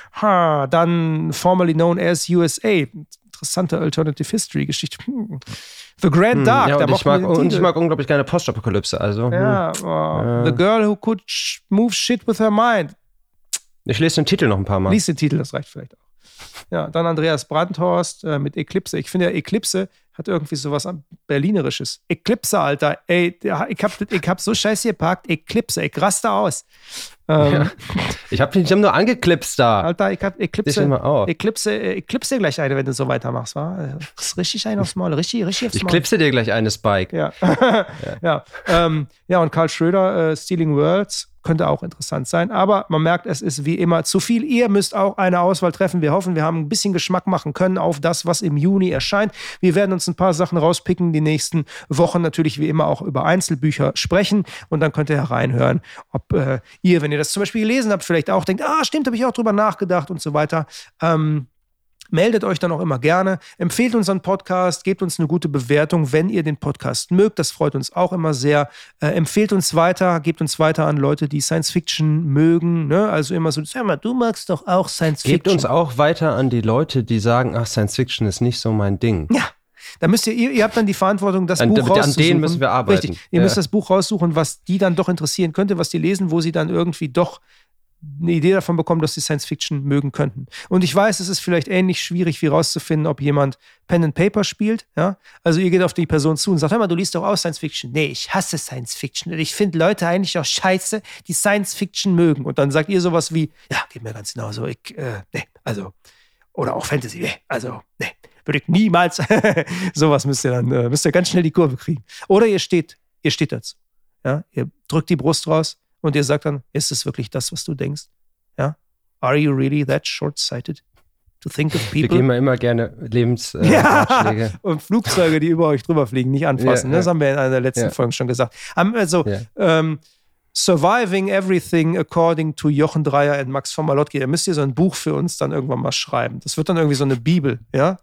Ha, dann formerly known as U S A. Interessante Alternative History Geschichte. Hm. The Grand Hm, Dark. ja, da und, ich mochten wir mag, den und ich Titel. mag unglaublich gerne Postapokalypse. Also, hm. Ja, oh, The Girl Who Could sh- Move Shit with Her Mind. Ich lese den Titel noch ein paar Mal. Lies den Titel, das reicht vielleicht auch. Ja, dann Andreas Brandhorst äh, mit Eclipse. Ich finde ja, Eclipse hat irgendwie sowas Berlinerisches. Eclipse, Alter. Ey, ich hab, ich hab so scheiße geparkt. Eclipse, ich raste aus. Ähm, Ja. Ich habe hab nur angeklipst da. Alter, ich hab Dich Eclipse, immer auf. Eclipse, äh, Eclipse gleich eine, wenn du so weitermachst, wa? Das ist richtig ein aufs Maul, richtig, richtig aufs Ich Maul. klipse dir gleich eine Spike. Ja. ja. Ja. Ähm, ja, und Karl Schröder, äh, Stealing Worlds, könnte auch interessant sein. Aber man merkt, es ist wie immer zu viel. Ihr müsst auch eine Auswahl treffen. Wir hoffen, wir haben ein bisschen Geschmack machen können auf das, was im Juni erscheint. Wir werden uns ein paar Sachen rauspicken, die nächsten Wochen natürlich wie immer auch über Einzelbücher sprechen. Und dann könnt ihr hereinhören, ob äh, ihr, wenn ihr das zum Beispiel gelesen habt, vielleicht auch denkt, ah, stimmt, habe ich auch drüber nachgedacht und so weiter. Ähm, Meldet euch dann auch immer gerne. Empfehlt unseren Podcast, gebt uns eine gute Bewertung, wenn ihr den Podcast mögt. Das freut uns auch immer sehr. Äh, empfehlt uns weiter, gebt uns weiter an Leute, die Science Fiction mögen. Ne? Also immer so, sag mal, du magst doch auch Science Fiction. Gebt uns auch weiter an die Leute, die sagen, ach, Science Fiction ist nicht so mein Ding. Ja. Da müsst ihr, ihr, ihr habt dann die Verantwortung, das An- Buch an rauszusuchen. denen müssen wir arbeiten. Richtig. Ihr Ja. müsst das Buch raussuchen, was die dann doch interessieren könnte, was die lesen, wo sie dann irgendwie doch eine Idee davon bekommen, dass sie Science Fiction mögen könnten. Und ich weiß, es ist vielleicht ähnlich schwierig, wie rauszufinden, ob jemand Pen and Paper spielt. Ja? Also ihr geht auf die Person zu und sagt, hör mal, du liest doch auch Science Fiction. Nee, ich hasse Science Fiction. Und ich finde Leute eigentlich auch scheiße, die Science Fiction mögen. Und dann sagt ihr sowas wie, ja, geht mir ganz genauso. Ich, äh, nee, also, oder auch Fantasy. Nee, also, nee, würde ich niemals. Sowas müsst ihr dann, äh, müsst ihr ganz schnell die Kurve kriegen. Oder ihr steht, ihr steht dazu. Ja? Ihr drückt die Brust raus. Und ihr sagt dann, ist es wirklich das, was du denkst? Ja? Are you really that short-sighted to think of people? Wir geben ja immer gerne Lebensratschläge. Äh, ja. Ratschläge. Und Flugzeuge, die über euch drüber fliegen, nicht anfassen. Ja, ja. Das haben wir in einer der letzten Ja. Folgen schon gesagt. Am- Also, Ja. ähm, Surviving Everything According to Jochen Dreier und Max von Malotki. Da müsst ihr so ein Buch für uns dann irgendwann mal schreiben. Das wird dann irgendwie so eine Bibel, ja?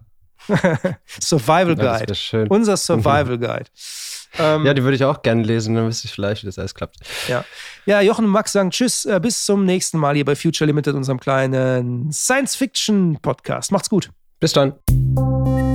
Survival Ja, das Guide. wär schön. Unser Survival Guide. Ähm, Ja, die würde ich auch gerne lesen, dann wüsste ich vielleicht, wie das alles klappt. Ja. ja, Jochen und Max sagen Tschüss, äh, bis zum nächsten Mal hier bei Future Limited, unserem kleinen Science-Fiction-Podcast. Macht's gut. Bis dann.